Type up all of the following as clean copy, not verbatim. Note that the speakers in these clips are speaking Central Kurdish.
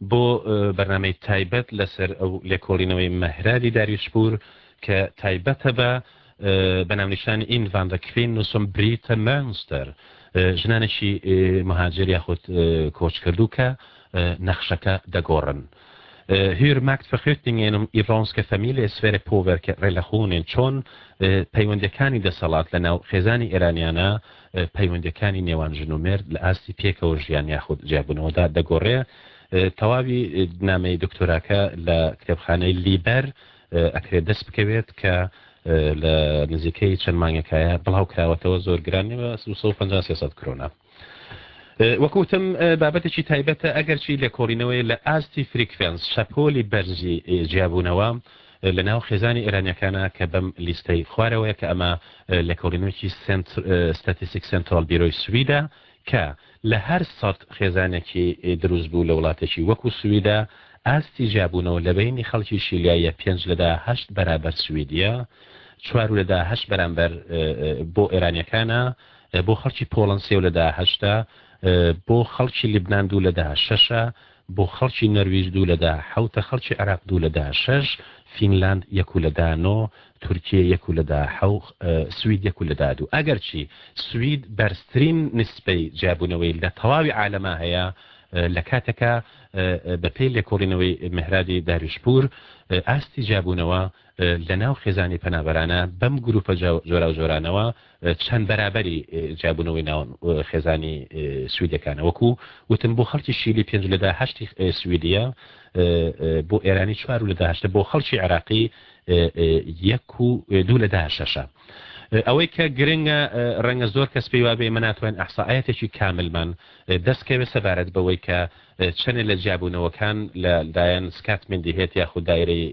بۆ بەرنامەی تایبەت لەسەر ئەو لێکۆڵینەوەی مەهرادی داریوشپور کە تایبەتە بە بەناونیشانی ئین ڤاندەکفین نووسم بریتە مانستەر ژنانێکی مهاجر یاخود کۆچ کردو کە نەخشەکە دەگۆڕن. Hur maktförskjutningen inom iranska familjer i Sverige påverkar relationen چۆن پەیوەندەکانی دەسەڵات لە ناو خێزانی ئێرانیانە پەیوەندەکانی نێوان ژن و مرد لە ئاستی پێکەوە ژیان یاخود جیاببوونەوەدا دەگۆڕێ. تەواوی نامەی دکتۆراکە لە کتێبخانەی لیبەر ئەکرێت دەست بکەوێت کە لە نزیکەی چەند مانگەکایە بڵاو کراوەتەوە زۆر گرانیەوە 350 کرۆنا. وەکوتم بابەتێکی تایبەتە ئەگەرچی لێکۆڵینەوەی لە ئاستی فریکڤنس شەپۆلی بەرزی جیاببوونەوە لە ناو خێزانی ئێرانیەکانە کە بەم لیستەی خوارەوەیە کە ئەمە لێکۆڵینەوەی ستاتیستیک سنترال بیرۆی سویدا کە لە هەر سەد خێزانێکی دروست بوو لە وڵاتێکی وەکو سویدا ئاستی جیاببوونەوە لە بینی خەڵکی شیلیایە 5 بەرابەر سویدیە 4 بەرامبەر بۆ ئێرانیەکانە بۆ خەڵکی پۆڵەن 3 بۆ خەڵکی لیبنان 2 بۆ خەڵکی نەرویج 2 خەڵکی عراق 2 فینلاند 1 تورکیە 1 سوید 1 ئەگەرچی سوید بەرزترین نسبەی جیاببوونەوەی لە تەواوی عالەما هەیە لە کاتێکە بەپێی لێکۆڵینەوەی مەهرادی داریوشپور ئاستی جیاببوونەوە لە ناو خێزانی پەنابەرانە بەم گروپە جۆرا و جۆرانەوە چەند بەرابەری جیاببوونەوەی ناو خێزانی سویدەکانە وەکو وتم بۆ خەڵکی شیلی 5 سویدیە بۆ ئێرانی 4 بۆ خەڵکی عراقی 2 ئەوەی کە گرنگە ڕەنگە زۆر کەس پێی وابێ مناتوان ئەحسائەتێکی کاملمان دەستکەوێت سەبارەت بەوەی کە چەندێک لە جیاببوونەوەکان لەلایەن سکاتمێندی هێت یاخود دایرەی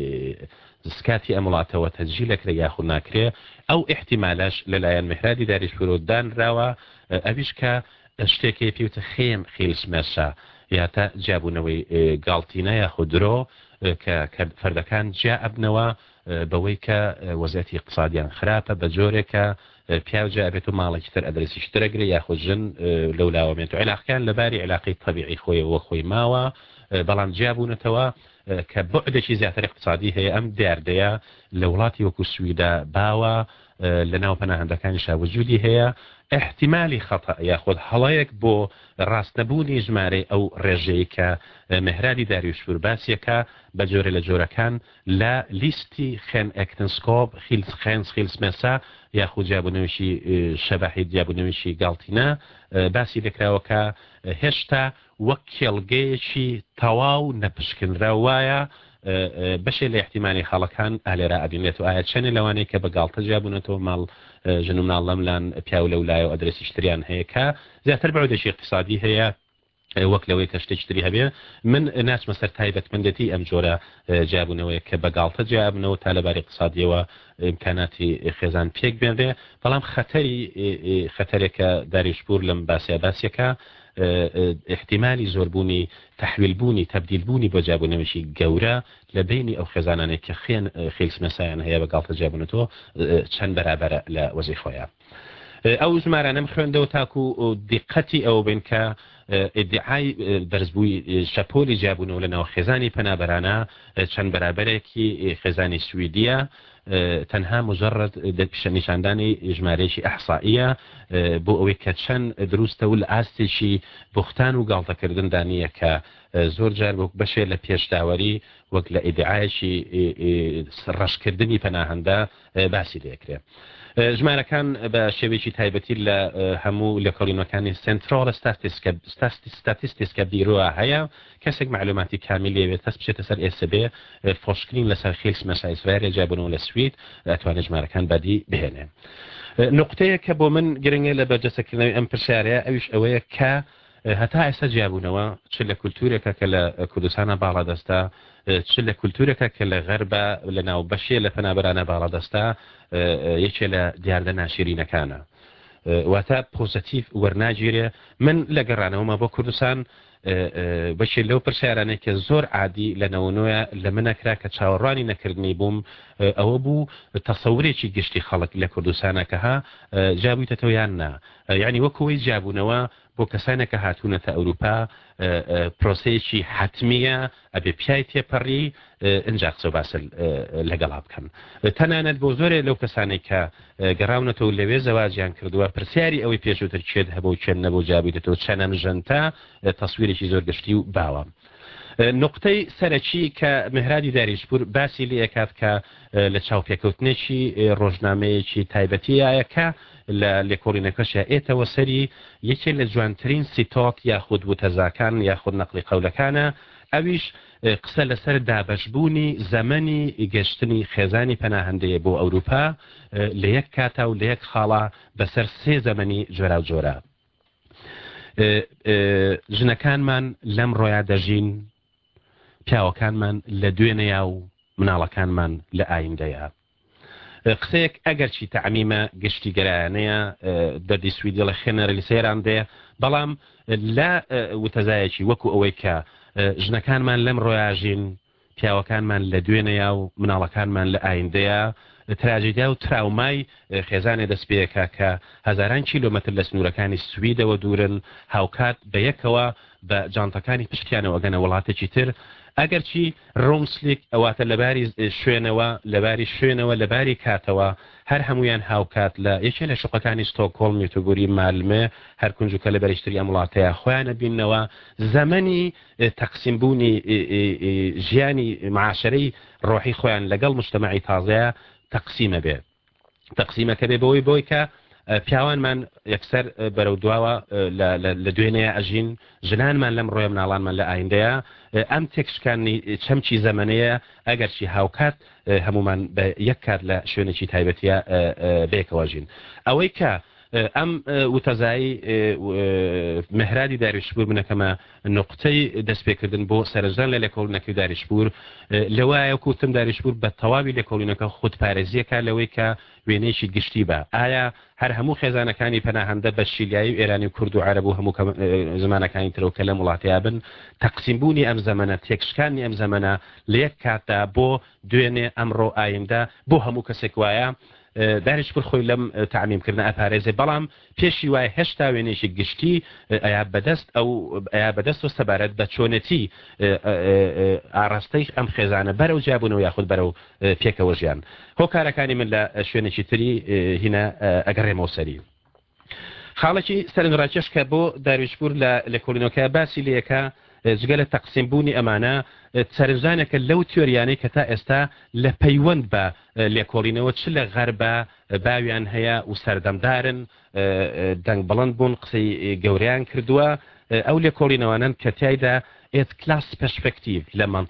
سکاتی ئەم وڵاتەوە تەجیلەکرێ یاخود ناکرێ ئەو احتیمالەش لەلایەن مەهرادی داریوشپور دانراوە ئەویش کە شتێکی پێوتە خێم خیلسمێشە یا تا جیاببوونەوەی گاڵتینە یاخود درۆ کە فەردەکان جیا ئەبنەوە بەوەی کە وەزعەتی اقتصادیان خراپە بە جۆرێکە پیاوجا ئەبێت و ماڵێکی تر ئەدرسیش ترەگرێ یاخود ژن لەولاوەمێت و عێلاقیان لەباری عێلاقی طبیعی خۆیەوە خۆی ماوە بەڵام جیاببوونەتەوە کە بۆعدێکی زیاتر اقتصادی هەیە ئەم دیاردەیە لە وڵاتی وەکو سویدا باوە لە ناو پەناهەندەکانی شاوجودی هەیە احتیمالی خەتە یاخود هەڵەیەک بۆ ڕاستنەبوونی ژمارەی ئەو ڕێژەیە کە مەهرادی داریوشپور باسیەکە بە جۆرە لە جۆرەکان لە لیستی خێن ئەکتنسکۆپ خیلسمێسا یاخود جیاببوونەوەشی شەباحی جیاببوونەوەشی گاڵتینە باسی دەکراوەکە هێشتا وەک کێڵگەیەکی تەواو نەپشکنرا وایە بەشێ لە احتیمانی خەڵەکان ئالێرا ئەبینێت و ئایا چەنێ لەوانەیە کە بە گاڵتە جیاببوونەتەوە ماڵ ژن و مناڵ لەملان پیا و لەولایە و ئەدرسی شتریان هەیە کە زیاتر بەعودێکی اقتصادی هەیە وەک لەوەی کە شتێکی تری هەبێ من ناچمە سەر تایبەتمەندەتی ئەم جۆرە جیاببوونەوەی کە بە گاڵتە جیاببنەوە تا لەباری اقتصادیەوە ئیمکاناتی خێزان پێک بێنرێ بەڵام خەتەرێکە داریوشپور لەم باسیەکە احتیمالی زۆربوونی تحویلبوونی تەبدیلبوونی بۆ جیاببوونەوەشی گەورە لە بینی ئەو خێزانانێک کە خیلسمەسایان هەیە بە گاڵتە جیاببوونەوە چەند بەرابەرە لە وەزەی خۆیان. ئەو ژمارانەم خوێندەوە تاکو و دیقەتی ئەو بین کە ئیدعای بەرزبووی شەپۆلی جیاببوونەوە لە ناو خێزانی پەنابەرانە چەند بەرابەرێکی خێزانی سویدیە تەنها مجرد نیشاندانی ژمارەیەکی ئەحسائیە بۆ ئەوەی کە چەند دروستە و لە ئاستێکی بوختان و گاڵتەکردن دانیە کە زۆر جار بەشێ لە پێشداوەری وەک لە ئیدعایەکی ڕەشکردنی پەناهەندە باسی دەکرێت. ژمارەکان بە شێوەیەکی تایبەتی لە هەموو لێکۆڵینەکانی سنترال ستاتیستیسکە بیرۆە هەیە کەسێک معلوماتی کامیل لێوێت هەست بچێتە سەر ئێسب فۆشکرین لەسەر خیلسمەسای سوێرە جیاببوونەوە لە سوید ئەتوانێت ژمارەکان بەدی بهێنێ. نقطەیە کە بۆ من گرنگە لە بەرجەسەکردنەوەی ئەم پرسیارەیە ئەویش ئەوەیە کە هەتا ئێستا جیاببوونەوە چ لە کولتورێکە کە لە کوردستانە باڵادەستا چ لە کولتورێکە کە لە غەربە لە ناو بەشێ لە پەنابەرانە باڵادەستا یەکێ لە دیاردە ناشرینەکانە واتە پۆزتیف وەرناگیرێ من لە گەڕانەوەمە بۆ کوردستان بەشێ لەو پرسیارانێک کە زۆر عادی لە نەوەنۆیە لە منەکرا کە چاوەڕوانی نەکردنی بووم ئەوە بوو تەسەورێکی گشتی خەڵک لە کوردستانە کە ها جابوویتەوە یان نا یعنی وەکەوەی جابوونەوە بۆ کەسانێکە هاتوونەتە ئەوروپا پرۆسەیەکی حتمیە ئەبێ پیای تێپەڕی ئەنج قسە باسە لەگەڵا بکەن تەنانەت بۆ زۆرێ لەو کەسانێک کە گەڕاونەتەوە لەوێ زەواجیان کردووە پرسیاری ئەوەی پێشووتر چێت هەبوو چێن نەبوو جابیدێتەوە چەنە ژەنتە تەسویرێکی زۆر گشتی و باوە نقطەی سەرەکی کە مهرادی داریشپور باسی لێ ئەکات کە لە چاوپێکەوتنێکی ڕۆژنامەیەکی تایبەتیایەکە لە لێکۆڵینەکەشە ئێتەوە سەری یەکێک لە جوانترین سیتۆک یاخود وتەزاکان یاخود نەقلی قەولەکانە ئەویش قسە لەسەر دابەشبوونی زەمەنی گەشتنی خێزانی پەناهەندەیە بۆ ئەوروپا لە یەک کاتا و لە یەک خاڵا بەسەر سێ زەمەنی جۆرا و جۆرە ژنەکانمان لەم ڕۆیا دەژین پیاوەکانمان لە دوێنەیە و مناڵەکانمان لە ئایندەیە قسەیەک ئەگەرچی تەعمیمە گشتی گەرایانەیە دەردی سویدی لە خێنەرەلی سێران دێ بەڵام لە وتەزایەکی وەکو ئەوەی کە ژنەکانمان لەم ڕۆیاژین پیاوەکانمان لە دوێنەیە و مناڵەکانمان لە ئایندەیە تراژیدیا و تراومای خێزانێ دەست پێەکە کە هەزاران کیلۆمەتر لە سنوورەکانی سویدەوە دوورن هاوکات بە یەکەوە بە جانتەکانی پشتیانەوە گەنە وڵاتێکی تر ئەگەرچی ڕۆمسلیک ئەواتە لەباری شوێنەوە لەباری شوێنەوە لەباری کاتەوە هەر هەمویان هاوکات لە یەکێ لە شوقەکانی ستۆکۆڵم میتۆگوری مالمێ هەر کونجوکە لە بەریشتری ئەم وڵاتەیە خۆیانە بینەوە زەمەنی تەقسیمبوونی ژیانی معاشرەی ڕۆحی خۆیان لەگەڵ مجتەمەعی تازەیە تەقسیمە بێ تەقسیمەکە بێ بۆی کە پیاوانمان یەکسەر بەرەو دواوە لە دوێنەیە ئەژین ژنانمان لەم ڕۆیە مناڵانمان لە ئایندەیە ئەم تێکشکانی چەمچی زەمەنەیە ئەگەرچی هاوکات هەمومان بە یەک کات لە شوێنێکی تایبەتیە بێکەوە ژین ئەوەی کە ئەم وتەزایی مهرادی داریشپور بنەکەمە نقطەی دەستپێکردن بۆ سەرنجدان لە لێکۆڵینەکەی داریشپور لەوایە کوتم داریشپور بە تەواوی لێکۆڵینەکە خودپارێزیەکە لەوەی کە وێنەیەکی گشتی بە ئایا هەر هەموو خێزانەکانی پەناهەندە بە شیلیایی و ئێرانی و کورد و عەرەب و هەموو زمانەکانی ترەوکە لە وڵاتیا بن تەقسیمبوونی ئەم زەمەنە تێکشکانی ئەم زەمەنە لە یەک کاتدا بۆ دوێنێ ئەمڕۆ ئایندە بۆ هەموو کەسێک وایە داریشپور خۆی لەم تعمیمکردنە ئەپارێزێ بەڵام پێشی وای هێشتا وێنێکی گشتی ئەیا بەدەست و سەبارەت بە چۆنەتی ئاڕاستەی ئەم خێزانە بەرەو جیابوونەوە یاخود بەرەو پێکەوە ژیان هۆکارەکانی من لە شوێنێکی تری هینە ئەگەڕێمەوە سەری خاڵێکی سەرنجڕاکێش کە بۆ داریشپور لە لێکۆڵینەکە باسی لەکە جگە لە تەقسیمبوونی ئەمانە سەرنجدانێکە لەو تیۆریانەی کە تا ئێستا لە پەیوەند بە لێکۆڵینەوە چ لە غەربە باویان هەیە و سەردەمدارن دەنگ بڵند بوون قسەی گەوریان کردووە ئەو لێکۆڵینەوەنن کە تایدا ئێت کلاس پەرسپێکتیڤ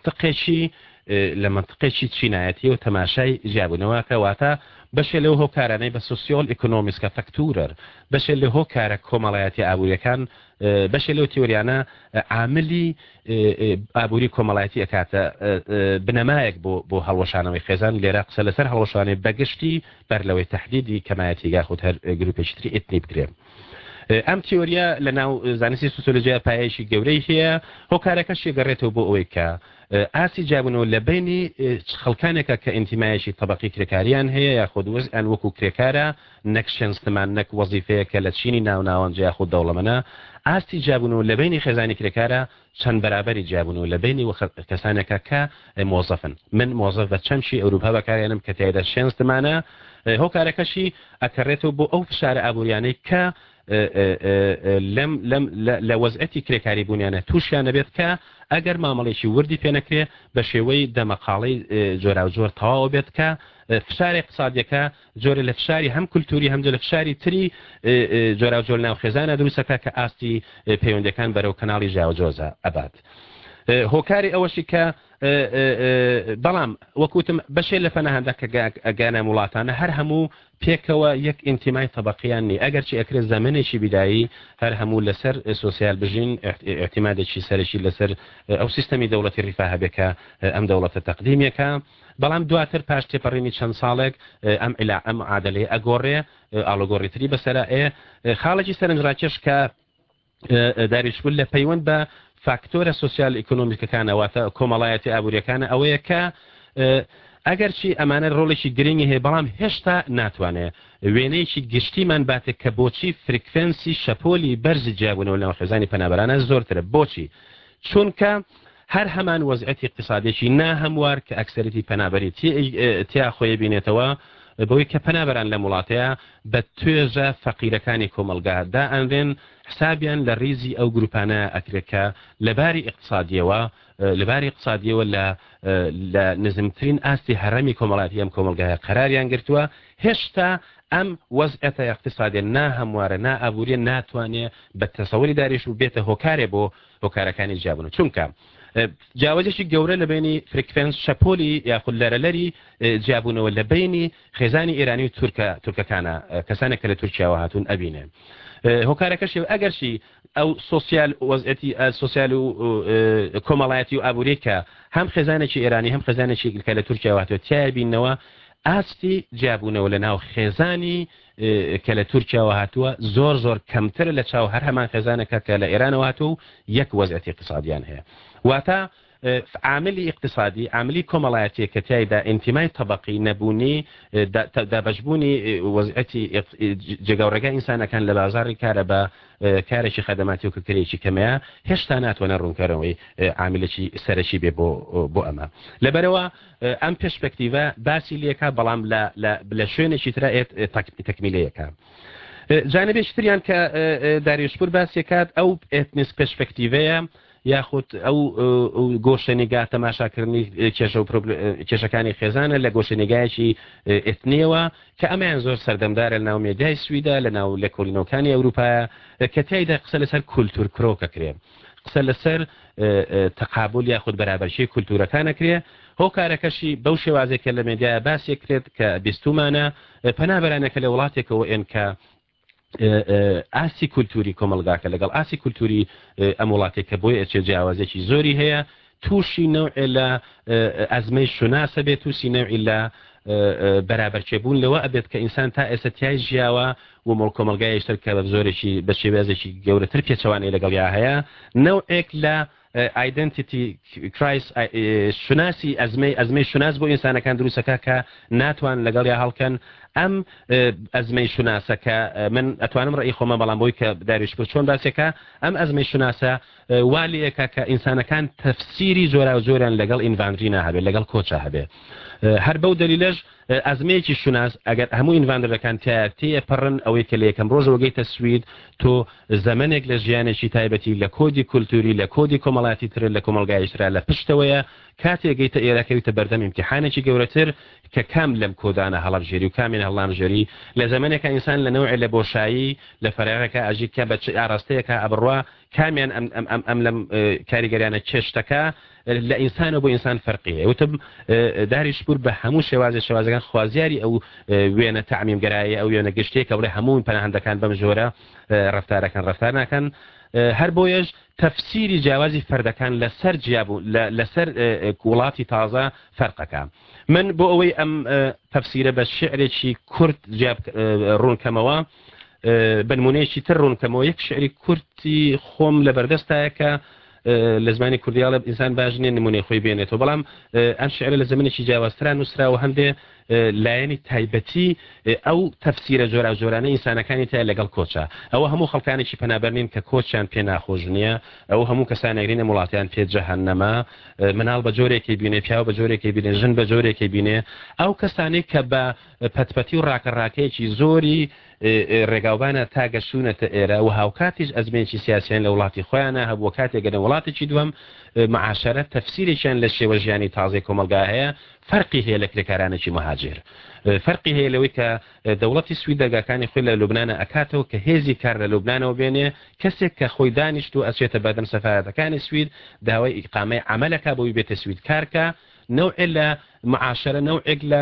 لە منطقێکی چینایەتی و تەماشای ژیابوونەوە کەواتە بەشێ لەو هۆکارانەی بە سوسیۆل ئیکۆنۆمیسکە فەکتورەر بەشێ لە هۆکارە کۆمەڵایەتی ئابوووریەکان بەشێ لەو تیۆریانە عاملی ئابووری کۆمەڵایەتی ئەکاتە بنەمایەک بۆ هەڵوەشانەوەی خێزان لێرە قسە لەسەر هەڵوەشانەی بەگشتی بەر لەوەی تەحدیدی کەمایەتی یاخود هەر گروپێکی تری ئێتنی بکرێن ئەم تیۆریە لە ناو زانستی سوسیۆلۆژیا پایەیەکی گەورەی هەیە هۆکارەکەش گەڕێتەوە بۆ ئەوەی کە ئاسی جابوونەوە لە بینی خەڵکانێکە کە ئینتیمایەکی تەبەقی کرێکاریان هەیە یاخود وەزئان وەکو کرێکارە نەک شێنستمان نەک وەزیفەیە کە لە چینی ناوناوەنج یاخود دەوڵەمەنە ئاستی جابوونەوە لە بینی خێزانی کرێکارە چەند بەرابەری جابوونەوە لە بینی کەسانێکە کە مۆزەفن من مۆزەف بە چەمشی ئەوروپا بەکارێنم کە تایدا شێنستمانە هۆکارەکەشی ئەکەڕێتەوە بۆ ئەو فشارە ئابووریانەی کە لە وەزعەتی کرێکاری بوونیانە تووشیانە بێت کە ئەگەر مامەڵێکی وردی پێنەکرێ بە شێوەی دەمەقاڵەی جۆرا و جۆر تەواو بێت کە فشاری اقتصادیەکە جۆرە لە فشاری هەم کولتوری هەمجە لە فشاری تری جۆرا و جۆر ناو خێزانە دروستەکە کە ئاستی پەیوەندەکان بەرەو کەناڵی ژاوجۆزە ئەبات هۆکاری ئەوەشی کە بەڵام وەکوتم بەشێ لە پەناهەندە کە ئەگەنە وڵاتانە هەر هەموو پێکەوە یەک ئینتیمای تەبەقیان نی ئەگەرچی ئەکرێت زەمنێکی بیدایی هەر هەموو لەسەر سۆسیال بژین احتیمادێکی سەرشی لەسەر ئەو سیستەمی دەوڵەتی ڕیفا هەبێکە ئەم دەوڵەتە تەقدیمێکە بەڵام دواتر پاش تێپەڕینی چەند ساڵێک ئەم عادلەیە ئەگۆڕێ ئاڵۆگۆڕیتری بەسەرا خاڵێکی سەرنجڕاکێش کە داریشبوون لە پەیوەند بە فاکتۆرە سوسیال ئیکۆنۆمیکەکانەواتە کۆمەڵایەتی ئابوووریەکانە ئەوەیە کە ئەگەرچی ئەمانە ڕۆڵێکی گرنگی هەیە بەڵام هێشتا ناتوانێت وێنەیەکی گشتیمان باتێت کە بۆچی فرکفنسی شەپۆلی بەرزی جیاببوونەوە لەو خێزانی پەنابەرانە زۆرترە بۆچی چونکە هەر هەمان وەزعەتی اقتصادێکی ناهەموار کە ئەکسەرەتی پەنابەری تیا خۆی بینێتەوە بەوەی کە پەنابەران لە وڵاتەیە بە توێژە فەقیرەکانی کۆمەلگادا ئەندێن حسابیان لە ریزی ئەو گروپانە ئەکرێکە لەباری اقتصادیەوە لە نزمترین ئاستی هەرەمی کۆمەڵاتی ئەم کۆمەلگایە قەراریان گرتووە هێشتا ئەم وەزعەتە اقتصادی ناهەموارە نائابووریە ناتوانێت بە تەسەوری داریش و بێتە هۆکارێ بۆ هۆکارەکانی جیاببوون چونکە جیاوازێکی گەورە لە بینی فرکفنس شەپۆلی یاخود لەرەلەری جیاببوونەوە لە بینی خێزانی ئێرانی و تورکەکانە کەسانێک کە لە تورکیاوە هاتوون ئەبینێ هۆکارەکەشی ئەگەرشی ئەو سوسیال وەزعەتی سوسیال و کۆمەڵایەتی و ئابووری کە هەم خێزانێکی ئێرانی هەم خێزانێکی کە لە تورکیاوە هاتووە تیای بینەوە ئاستی جیاببوونەوە لە ناو خێزانی کە لە تورکیاوە هاتووە زۆر کەمتر لە چاو هەر هەمان خێزانەکە کە لە ئێرانەوە هاتوو یەک وەزعەتی اقتصادیان هەیە واتە عاملی اقتصادی عاملی کۆمەڵایەتی کە تایدا ئینتیمای طبقی نەبوونی دابەشبوونی وەزعەتی جێگەورەگە ئینسانەکان لە بازاری کارە بە کارێکی خەدەماتی و کردێکی کەمەیە هێشتا ناتوانە ڕوونکەرەوەی عاملێکی سەرەکی بێ بۆ ئەمە لەبەرەوە ئەم پێشپەکتیڤە باسی لێکە بەڵام لە شوێنێکی ترە تەکمیلەیەەکە جانبێکی تریان کە داریوشپور باسیکات ئەو ئێتنیس پێشپەکتیڤەیە یاخود ئەو گۆشەنیگا تەماشاکردنی کێشەکانی خێزانە لە گۆشەنیگایەکی ئێتنیەوە کە ئەمایان زۆر سەردەمدارە لە ناو مێدیای سویدا لە ناو لە کۆلینەوەکانی ئەوروپایە کە تایدا قسە لەسەر کولتور کرۆکەکرێ قسە لەسەر تەقابل یاخود بەرابەرشی کولتورەکانەکرێ هۆکارەکەشی بەو شێوازێکە لە مێدیایە باسیەکرێت کە بیستومانە پەنابەرانەکە لە وڵاتێکەوە ئێنکە ئاسی کولتوری کۆمەلگاکە لەگەڵ ئاسی کولتوری ئەم وڵاتێکە بۆی ئەچێ جیاوازێکی زۆری هەیە تووشی نەوعێ لە ئەزمەی شوناسە بێت تووسی نەوعی لە بەرابەرچێبوون لەوە ئەبێت کە ئینسان تا ئێستای ژیاوە و مڵ کۆمەلگایشتر کە بە زۆرێکی بە شێوازێکی گەورەتر پێچەوانەی لەگەڵ یا هەیە نەوعێک لە ئایدنتیتی کرایس شناسی ئەزمەی شناس بۆ ئینسانەکان دروستەکە کە ناتوان لەگەڵ یا هەڵکەن ئەم ئەزمەی شناسەکە من ئەتوانم ڕێی خۆمە بەڵام بۆی کە داریوشپور چۆن باسێکە ئەم ئەزمەی شناسە والیەکە کە ئینسانەکان تەفسیری زۆرا و زۆریان لەگەڵ ئینڤاندرینا هەبێت لەگەڵ کۆچە هەبێت هەر بەو دلیلەش ئەزمەیەکی شناس ئەگەر هەموو ئینڤاندرەکان تایەتەیە پەڕن ئەوەی کە لە یەکەم ڕۆژەوە گەیتە سوید تۆ زەمنێک لە ژیانێکی تایبەتی لە کۆدی کولتوری لە کۆدی کۆمەڵاتی تر لە کۆمەلگایشترا لە پشتەوەیە کاتێک گەیتە ئێرەکەویتە بەردەم ئیمتیحانێکی گەورەتر کە کام لەم کۆدانە هەڵەبژێری و کامێن هەڵامژێری لە زەمنێکە ئینسان لە نەوعی لە بۆشایی لە فەرێڕەکە ئاژی کە بە ئاراستەیەکە ئەبڕوا کامیان ئەم لەم کاریگەریانە چێشتەکە لە ئینسانە بۆ ئینسان فەرقیە وتم داریوشپور بە هەموو شێوازەکان خوازیاری ئەو وێنە تەعمیمگەرایە ئەو وێنە گشتێکە بڵێ هەموو پەناهەندەکان بەم جۆرە ڕەفتارەکان ڕەفتار ناکەن هەر بۆیەش تەفسیری جیاوازی فەردەکان لەسەر جیابوو لەسەر وڵاتی تازە فەرقەکە من بۆ ئەوەی ئەم تەفسیرە بە شعرێکی کورد ڕوونکەمەوە بنمونەیەکی تر ڕوونکەمەوە یەک شعری کورتی خۆم لە بەردەستایە کە لە زمانی کوردیاڵە ئینسان باش نیە نمونەی خۆی بێنێتەوە بەڵام ئەم شعرە لە زمانێکی جیاوازتران نووسراوە هەندێ لایەنی تایبەتی ئەو تەفسیرە جۆرانە ئینسانەکانی تای لەگەڵ کۆچە ئەوە هەموو خەڵکانێکی پەنابەرنین کە کۆچیان پێ ناخۆش نییە ئەو هەموو کەسانێگرینە وڵاتیان پێ جەهەنەمە مناڵ بە جۆرێکی بینێ پیاو بە جۆرێکی بینێ ژن بە جۆرێکی بینێ ئەو کەسانێک کە بە پەتپەتی و ڕاکەڕاکەیەکی زۆری ڕێگاوبانە تاگەشوونەتە ئێرە و هاوکاتیش ئەزمێکی سیاسیان لە وڵاتی خۆیانە هەبووە کاتێک گەنە وڵاتێکی دووەم معاشرە تەفسیرێکیان لە شێوە ژیانی تازەی کۆمەلگا هەیە فەرقی هەیە لە کرێکارانێکی مهاجر فەرقی هەیە لەوەی کە دەوڵەتی سوید دەرگاکانی خۆی لە لوبنانە ئەکاتەوە کە هێزی کار لە لوبنانەوە بێنێ کەسێک کە خۆی دانیشت و ئەچێتە بەدەم سەفارەتەکانی سوید داوای ئیقامەی عەمەلەکە بۆی بێتە سوید کارکە نەوعێک لە معاشرە نەوعێک لە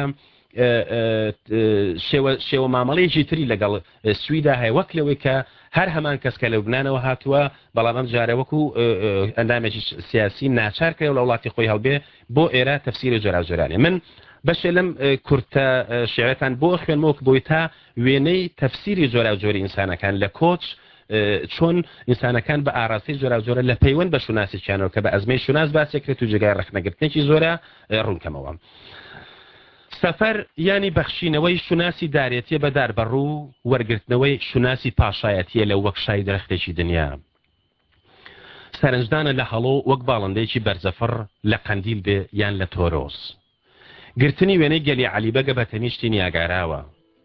شێوە مامەڵەیەکی تری لەگەڵ سویدا هەیە وەک لەوەی کە هەر هەمان کەس کە لە لوبنانەوە هاتووە بەڵام ئەم جارە وەکو ئەندامێکی سیاسی ناچار کرێ لە وڵاتی خۆی هەڵبێ بۆ ئێرە تەفسیری جۆرا من بەشێ لەم کورتە شێعرەتان بۆ خوێنمەوە بۆی تا وێنەی تەفسیری جۆری ئینسانەکان لە کۆچ چۆن ئینسانەکان بە ئاراستی جۆرە لە پەیوەند بە شوناسییانەوە کە بە ئەزمەی شوناس باسێکرێت و جێگای ڕەخنەگرتنێکی زۆرە ڕوونکەمەوە سەفەر ینی بەخشینەوەی شوناسی دارێتیە بەدار بەڕوو وەرگرتنەوەی شوناسی پاشایەتیە لە وەکشای درەختێکی دنیا سەرنجدانە لە هەڵۆ وەک باڵندەیەکی بەرزەفڕ لە قەندیل بێ یان لە تۆرۆس گرتنی وێنەی گەلی عەلیبەگە بە تەنیشتی نیاگاراوە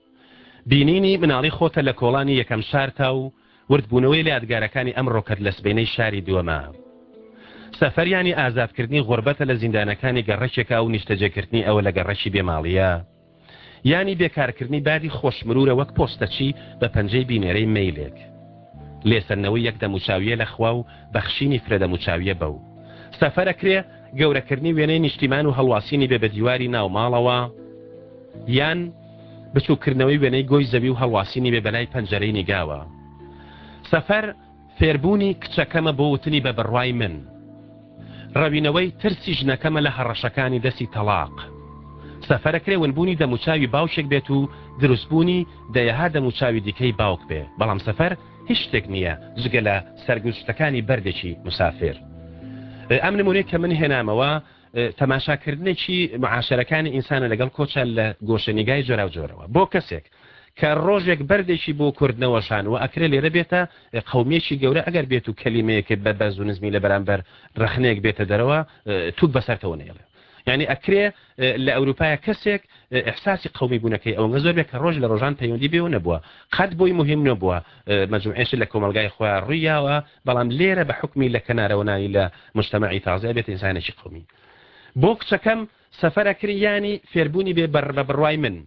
بینینی مناڵی خۆتە لە کۆڵانی یەکەم شارتا و وردبوونەوەی لە یادگارەکانی ئەم ڕۆکەت لە سبەینەی شاری دووەمە سەفەریانی ئازادکردنی غوربەتە لە زیندانەکانی گەڕەکێکا و نیشتەجێکردنی ئەوە لە گەڕەکی بێماڵیە ینی بێکارکردنی بادی خۆشمرورە وەک پۆستەچی بە پەنجەی بینێرەی مەیلێک لێسەرنەوەی یەک دەموچاویە لە خوا و بەخشینی فرە دەموچاویە بەو سەفەرەکرێ گەورەکردنی وێنەی نیشتیمان و هەڵواسینی بێ بە دیواری ناوماڵەوە یان بچووکردنەوەی وێنەی گۆی زەوی و هەڵواسینی بێ بەلای پەنجەرەی نیگاوە سەفەر فێربوونی کچەکەمە بۆ وتنی بە بڕوای من ڕەوینەوەی ترسی ژنەکەمە لە هەڕەشەکانی دەستی تەلاق سەفەرەکرێ ونبوونی دەموچاوی باوشێک بێت و دروستبوونی دەیەها دەموچاوی دیکەی باوک بێ بەڵام سەفەر هیچ شتێک نییە جگە لە سەرگوشتەکانی بەردێکی مسافر ئەم نمونەیە کە من هێنامەوە تەماشاکردنێکی معاشەرەکانی ئینسانە لەگەڵ کۆچە لە گۆشەنیگای جۆرا و جۆرەوە بۆ کەسێک کە ڕۆژێک بەردێکی بۆ کوردنەوەشان و ئەکرێ لێرە بێتە قەومێکی گەورە ئەگەر بێت و کەلیمەیەکێت بە بەزونزمی لە بەرامبەر ڕخنەیەک بێتە دەرەوە توک بەسەرتەوە نێڵێ یعنی ئەکرێ لە ئەوروپایە کەسێک ئەحساسی قومی بوونەکەی ئەوە زۆر بێت کە ڕۆژ لە ڕۆژان پەیوەندی بێ و نەبووە قەت بۆی مهم نەبووە مەجموعێش لە کۆمەلگای خۆیان ڕوویاوە بەڵام لێرە بە حکمی لە کەنارەوەنانی لە مجتەمەعی تازە بێت ئینسانێکی قومی بۆ کچەکەم سەفەرەکری ینی فێربوونی بێ بە بڕوای من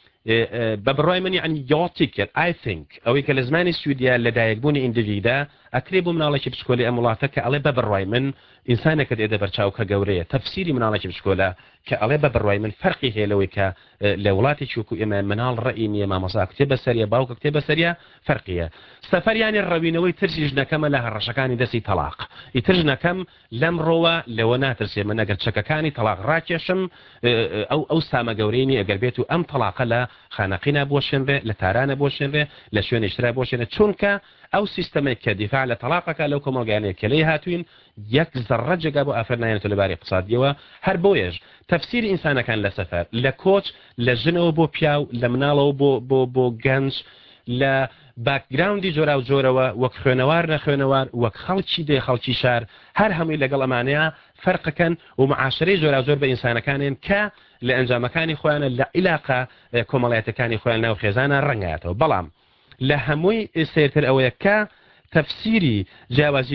بە بڕای من یعنی یاتیکرد I think ئەوەی کە لە زمانی سویدیا لە دایکبوونی ئیندڤیدا ئەکرێ بۆ مناڵێکی پسکۆلی ئەم وڵاتە کە ئەڵێ بە بڕای من ئینسانێکت ئێدە بەرچاو کە گەورەیە تەفسیری مناڵێکی پسکۆلە کە ئەڵێ بە بڕای من فەرقی هەیە لەوەی کە لە وڵاتی چووکو ئێمە مناڵ ڕەئی نییە مامەسا کتێ بەسەریە باوکە کتێ بەسەریە فەرقیە سەفەریانی ڕەوینەوەی ترسی ژنەکەمە لە هەڕەشەکانی دەستی تەلاق ئیتر ژنەکەم لەم ڕۆوە لەوە ناترسێ من ئەگەر چەکەکانی تەلاق ڕاکێشم ئەو سامە گەورەینی ئەگەر بێت و ئەم تەلاقە لە خانەقینا بۆشێنرێ لە تارانە بۆشێنرێ لە شوێنێشترا بۆشێنە چونکە ئەو سیستەمێک کە دیفاع لە تەلاقەکە لەو کۆمەلگایانەیە کە لێی هاتوین یەک زەڕە جێگا بۆ ئافرەت نایەنێتەوە لەبارەی اقتصادیەوە هەر بۆیەش تەفسیری ئینسانەکان لە سەفەر لە کۆچ لە ژنەوە بۆ پیاو لە مناڵەوە بۆ گەنج لە باکگراوندی جۆرا و جۆرەوە وەک خوێنەوار نەخوێنەوار وەک خەڵکی دێ خەڵکی شار هەر هەمووی لەگەڵ ئەمانەیە فەرقەکەن و معاشرەی جۆرا زۆر بە ئینسانەکانێن کە لە ئەنجامەکانی خۆیانە لە عیلاقە کۆمەڵایەتەکانی خۆیان ناو خێزانە ڕەنگاتەوە بەڵام لە هەمووی سێتر ئەوەیە کە تەفسیری جیاوازی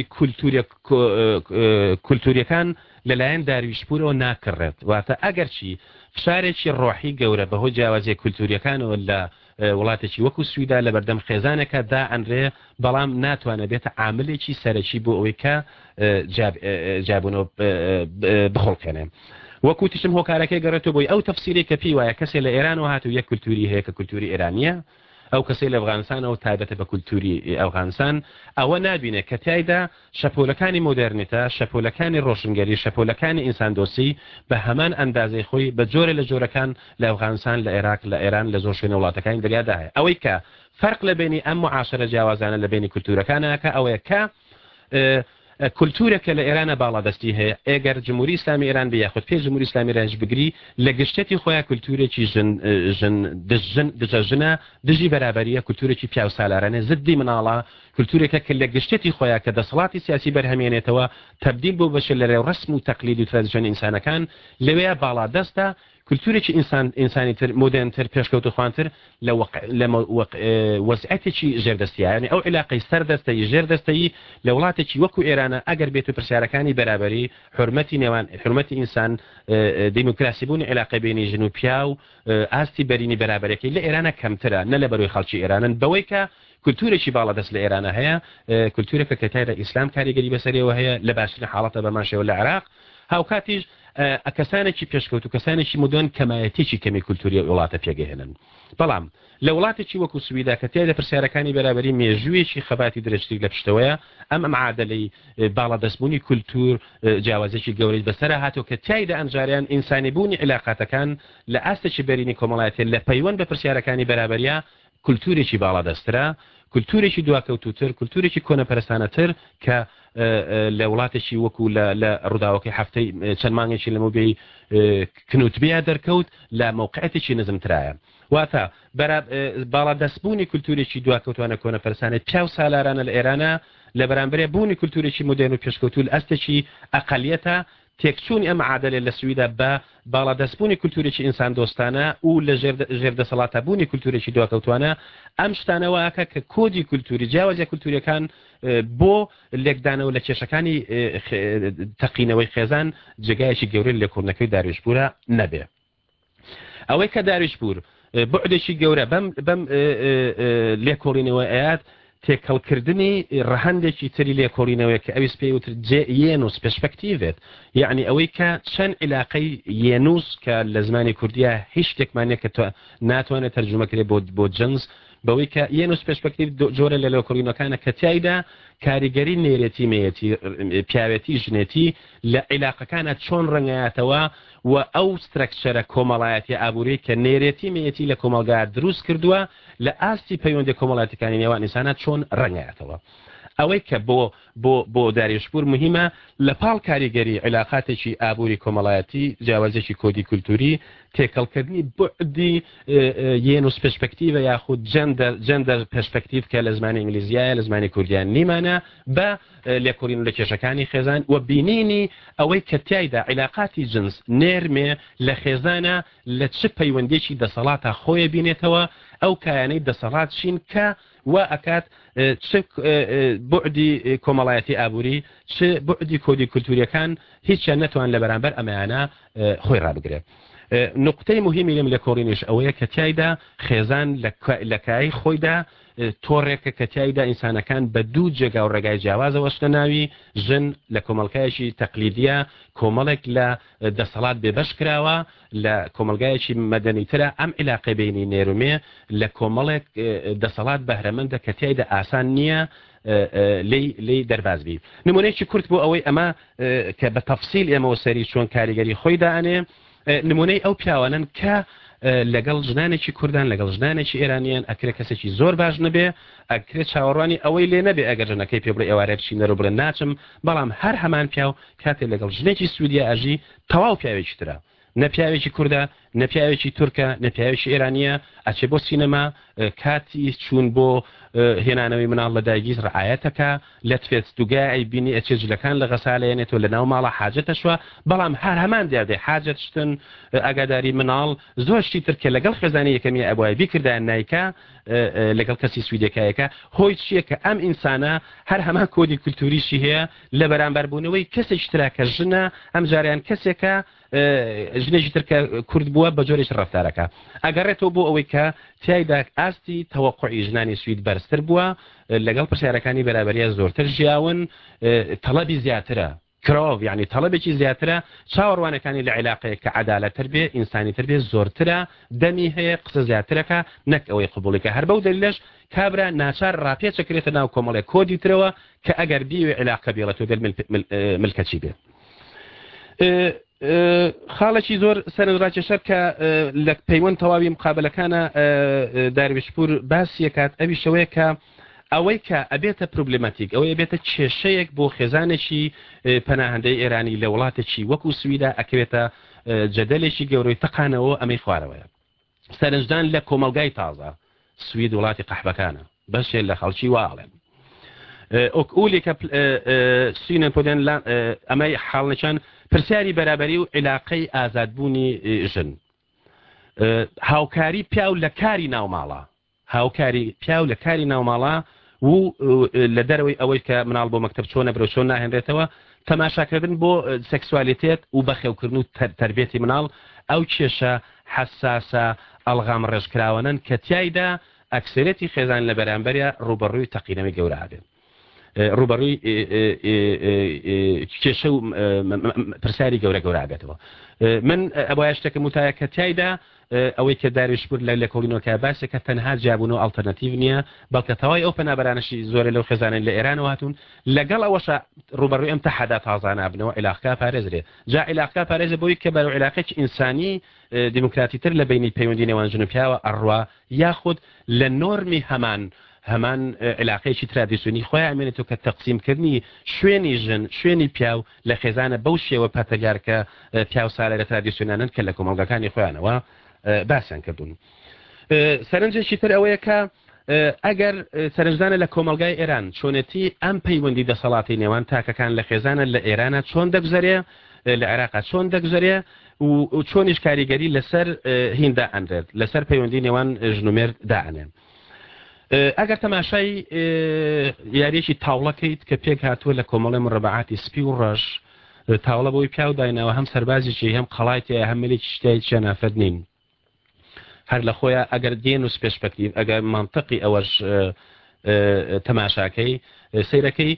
کولتوریەکان لەلایەن داریوشپورەوە ناکڕێت واتە ئەگەرچی فشارێکی ڕۆحی گەورە بەهۆی جیاوازی کولتوریەکانەوە لە وڵاتێکی وەکو سویدا لە بەردەم خێزانێکە دا ئەنرێ بەڵام ناتوانێت بێتە عاملێکی سەرەکی بۆ ئەوەی کە جابوونەوە بخۆڵکەنێ وەکو تیشم هۆکارەکەی گەڕێتەوە بۆی ئەو تەفسیری کە پێی وایە کەسێ لە ئێرانەوە هاتو یەک کولتوری هەیە کە کولتوری ئێرانیە ئەو کەسەی لە ئەفغانستانەوە تایبەتە بە کولتوری ئەفغانستان ئەوە نابینێت کە تایدا شەپۆلەکانی مۆدرنیتە شەپۆلەکانی ڕۆشنگەری شەپۆلەکانی ئینساندۆسی بە هەمان ئەندازەی خۆی بە جۆرە لە جۆرەکان لە ئەفغانستان لە عێراق لە ئێران لە زۆر شوێنە وڵاتەکانی دەریادا هەیە ئەوەی کە فەرق لە بینی ئەم معاشرە جیاوازانە لە بینی کولتورەکانەکە ئەوەیە کە کولتورێکە لە ئێرانە باڵادەستی هەیە ئێگەر جمهوری ئیسلامی ئێران بە یاخود پێش جمهوری ئیسلامی ئێران بگری لە گشتەتی خۆیان کولتورێکی ژنە دژی بەرابەریە کولتورێکی پیاو سالارانە زدی مناڵە کولتورێکە کە لە گشتەتی خۆیان کە دەسەڵاتی سیاسی بەرهەمێنێتەوە تبدیل بۆ بەشە لە ڕێو ڕسم و تەقلید و ترادیشنی ئینسانەکان لەوەیە باڵادەستە کولتورێکی ئینسانی تر مدرنتر پێشکەوت خوانتر لە وەزعەتێکی ژێردەستیانە ئەو علاقەی سەردەستەی ژێردەستەیی لە وڵاتێکی وەکو ئێرانە ئەگەر بێت و پرسیارەکانی بەرابەری حرمەتی نێوان حرمەتی ئینسان دیموکراسی بوونی علاقە بینی ژن و پیا و ئاستی بەرینی بەرابەرەکەی لە ئێرانە کەمترە نە لە بەروی خەڵکی ئێرانن بەوەی کە کولتورێکی باڵادەست لە ئێرانە هەیە کولتورێکە کە تایدا ئیسلام کاریگەری بەسەریەوە هەیە لە باشترین حاڵەتە بەماشەوە لە عێراق هاوکاتیش کەسانێکی پێشکەوت و کەسانێکی مدۆن کەمایەتێکی کەمی کولتوری وڵاتە پێگەهێنن بەڵام لە وڵاتێکی وەکو سویدا کە تێدا پرسیارەکانی بەرابەری مێژوویەکی خەباتی درەشتی لە پشتەوەیە ئەم معادلەی باڵادەستبوونی کولتور جیاوازێکی گەورەی بەسەرە هاتۆ کە تایدا ئەنجاریان ئینسانی بوونی علاقاتەکان لە ئاستێکی بەرینی کۆمەڵایەتێ لە پەیوەند بە پرسیارەکانی بەرابەریە کولتورێکی باڵادەسترا کولتورێکی دواکەوتوتر کولتورێکی کۆنەپەرستانەتر کە لە وڵاتێکی وەکو لە ڕووداوەکەی هەفتەی چەند مانگێکی لەمەوبێی کنوتبیا دەرکەوت لە موقعەتێکی نزمترایە واتە باڵادەستبوونی کولتورێکی دواکەوتوانە کۆنەپەرستانێت پیاو سالارانە لە ئێرانە لە بەرامبەر بوونی کولتورێکی مدرن و پێشکەوتول ئەستێکی ئەقەلیەتە تێکچوونی ئەم عادلێت لە سویدا بە باڵادەستبوونی کولتورێکی ئینسان دۆستانە و لە ژێردەسەڵاتەبوونی کولتورێکی دواکەوتوانە ئەم شتانەوەکە کە کۆدی کولتوری جیاوازە کولتوریەکان بۆ لێکدانەوە لە کێشەکانی تەقینەوەی خێزان جێگایەکی گەورەی لە کوڕنەکەی داریوشبوورە نەبێ ئەوەی کە داریوشبوور بەعدێکی گەورە بەم لێکۆڵینەوە ئەیات تێکەڵکردنی ڕەهەندێکی تری لێکۆڵینەوەی کە ئەویس پێی وتر یێنوس پێشپەکتیڤێت یعنی ئەوەی کە چەند عیلاقەی یێنوس کە لە زمانی کوردیە هیچ شتێکمانێک کە ناتوانێت تەرجمەکرێت بۆ جنس بەوەی کە یێنوس پێشپەکتیڤ جۆرە لە لێکۆڵینەکانە کە تایدا کاریگەری نێرێتی مێتی پیاوێتی ژنێتی لە عیلاقەکانە چۆن ڕەنگایەتەوە و ئەو سترەکچەرە کۆمەڵایەتی ئابووری کە نێرێتی مێتی لە کۆمەلگا دروست کردووە لە ئاستی پەیوەندی کۆمەڵاتەکانی نێوان ئینسانە چۆن ڕەنگایەتەوە ئەوەی کە بۆ داریوشبوور مهمە لە پاڵ کاریگەری عیلاقاتێکی ئابووری کۆمەڵایەتی جیاوازێکی کۆدی کولتوری تێکەڵکردنی بعدی یێنوس پێشپەکتیڤە یاخود جەندەر پێشپەکتیڤ کە لە زمانی ئینگلیزیایە لە زمانی کوردیان نیمانە بە لێکۆڵین لە کێشەکانی خێزان و بینینی ئەوەی کە تایدا عیلاقاتی جنس نێرمێ لە خێزانە لە چ پەیوەندێکی دەسەڵاتە خۆیە بینێتەوە ئەو کایانەی دەسەڵات چین کە و ئەکات چ بعدی کۆمەڵایەتی ئابووری چ بعدی کۆدی کولتوریەکان هیچیان نەتوان لە بەرامبەر ئەمەیانە خۆی ڕابگرێت نقطەی مهمی لەم لێکۆڵینیش ئەوەیە کە تایدا خێزان لە کای خۆیدا تۆڕێکە کە تایدا ئینسانەکان بە دوو جێگا و ڕێگای جیاوازەوە شتە ناوی ژن لە کۆمەڵگایەکی تەقلیدیە کۆمەڵێک لە دەسەڵات بێبەش کراوە لە کۆمەلگایەکی مەدەنیترە ئەم عیلاقەی بینی نێرومێ لە کۆمەڵێک دەسەڵات بەهرەمەندە کە تایدا ئاسان نییە لی دەربازبی نمونەیەکی کورت بۆ ئەوەی ئەمە کە بە تەفسیل ئێمەوە سەری چۆن کاریگەری خۆی دائنێ نمونەی ئەو پیاوانن کە لەگەڵ ژنانێکی کوردان لەگەڵ ژنانێکی ئێرانیان ئەکرێ کەسێکی زۆر باش نەبێ ئەکرێت چاوەڕوانی ئەوەی لێ نەبێ ئەگەر ژنەکەی پێ بڵێ ئێوارە بچینەرە بڵێ ناچم بەڵام هەر هەمان پیاو کاتێک لەگەڵ ژنێکی سوودیا ئەژی تەواو پیاوێکی ترە نەپیاوێکی کووردە نەپیاوێکی تورکە نەپیاوێکی ئێرانیە ئەچێ بۆ سینەما کاتی چوون بۆ هێنانەوەی مناڵ لە دایگیز ڕعایەتەکە لە تفێت دوگای ئەی بینی ئەچێ جلەکان لە غەسالەیەنێتەوە لە ناو ماڵە حاجەتەشوە بەڵام هەر هەمان دیاردێ حاجەت شتن ئاگاداری مناڵ زۆرشتی ترکە لەگەڵ خێزانی یەکەمی ئەبوای بیکردیان نایکە لەگەڵ کەسی سویدەکایەکە هۆی چییە کە ئەم ئینسانە هەر هەمان کۆدی کولتوریشی هەیە لە بەرامبەربوونەوەی کەسێکی تراکە ژنە ئەم جاریان کەسێکە ژنێکی ترکە کورد بووە بە جۆرێکی ڕفتارەکە ئەگەڕێتەوە بۆ ئەوەی کە تایدا ئاستی تەوەقعی ژنانی سوید بەرزتر بووە لەگەڵ پرسیارەکانی بەرابەریە زۆرتر ژیاون تەڵەبی زیاترە کرۆڤ یعنی تەڵەبێکی زیاترە چاوەڕوانەکانی لە عیلاقەیە کە عەدالەتتر بێ ئینسانیتر بێ زۆرترە دەمی هەیە قسە زیاترەکە نەک ئەوەی قبوڵیکە هەر بەو دەلیلەش کابرا ناچار ڕاپێچەکرێتە ناو کۆمەڵێک کۆدی ترەوە کە ئەگەر بیوێ عیلاقە بێڵێتەوە بێت ملکەچی بێ خاڵێکی زۆر سەرنجڕاکێشە کە لە پەیوەند تەواوی مقابلەکانە داریوشبوور باسیەکات ئەوی شەوەیە کە ئەوەی کە ئەبێتە پرۆبلێماتیک ئەوەی بێتە کێشەیەک بۆ خێزانێکی پەناهەندەی ئێرانی لە وڵاتێکی وەکو سویدا ئەکەوێتە جەدەلێکی گەورەی تەقانەوە ئەمەی خوارەوەیە سەرنجدان لە کۆمەلگای تازە سوید وڵاتی قەحبەکانە بەشێک لە خەڵکی واڵێن ئۆکئولی کە سوینە پۆدێن ئەمەی حاڵنەکان پرسیاری بەرابەری و عیلاقەی ئازادبوونی ژن هاوکاری پیاو لە کاری ناوماڵە هاوکاری پیاو لە کاری ناوماڵە و لە دەرەوەی ئەوەی کە مناڵ بۆ مەکتەب چۆنە برۆ چۆن ناهێنرێتەوە تەماشاکردن بۆ سێکسوالیتێت و بەخێوکردن و تربێتی مناڵ ئەو کێشە حساسە ئەڵغام ڕێژکراوەنن کە تایدا ئەکسەرەتی خێزان لە بەرامبەرە ڕوبەڕووی تەقینەوەی گەورە هەبێت ڕوبەڕووی کێشە و پرسیاری گەورە گەورە بێتەوە من ئەوە شتێکم وتایە کە تایدا ئەوەی کە داریشپور لە کۆڵینەوەکە باسێکە تەنها جیابوونەوە ئالتەرنەتیڤ نییە بەڵکە تەواوی ئەو پەنابەرانشی زۆرە لەو خێزانن لە ئێرانەوە هاتوون لەگەڵ ئەوەشە ڕوبەڕووی ئەم تەحەدا تازانە بنەوە عێلاقا پارێزرێ جا عێلاقا پارێزە بۆی کە بەرەو عێلاقێکی ئینسانی دیموکراتی تر لە بینی پەیوەندی نێوان ژن و پیاوە ئەڕوا یاخود لە نۆرمی هەمان علاقەیەکی ترادیسیۆنی خۆیان ئەمێنێتەوە کە تەقسیمکردنی شوێنی ژن شوێنی پیاو لە خێزانە بەو شێوە پەتەگارکە پیاو سالە لە ترادیسیۆنانن کە لە کۆمەڵگەکانی خۆیانەوە باسییان کردوون. سەرنجێکی تر ئەوەیە کە ئەگەر سەرنجدانە لە کۆمەلگای ئێران چۆنێتی ئەم پەیوەندی دەسەڵاتی نێوان تاکەکان لە خێزانە لە ئێرانە چۆن دەگوزارێ لە عێراقا چۆن دەگوزارێ و چۆنیش کاریگەری لەسەر هیندا ئەندرێت لەسەر پەیوەندی نێوان ژنومێر دائنێن. ئەگەر تەماشای یاریەکی تاوڵەکەیت کە پێک هاتووە لە کۆمەڵی مڕەبعاتی سپی و ڕەش تاوڵە بۆی پیاو داینەوە هەم سەربازیی هەم قەڵایەتی هەم ملێکی شتای شەنافەت نین هەر لە خۆیان ئەگەر دێن و سپێشپەکتیڤ ئەگەر منطقی ئەوەش تەماشاکەی سیرەکەی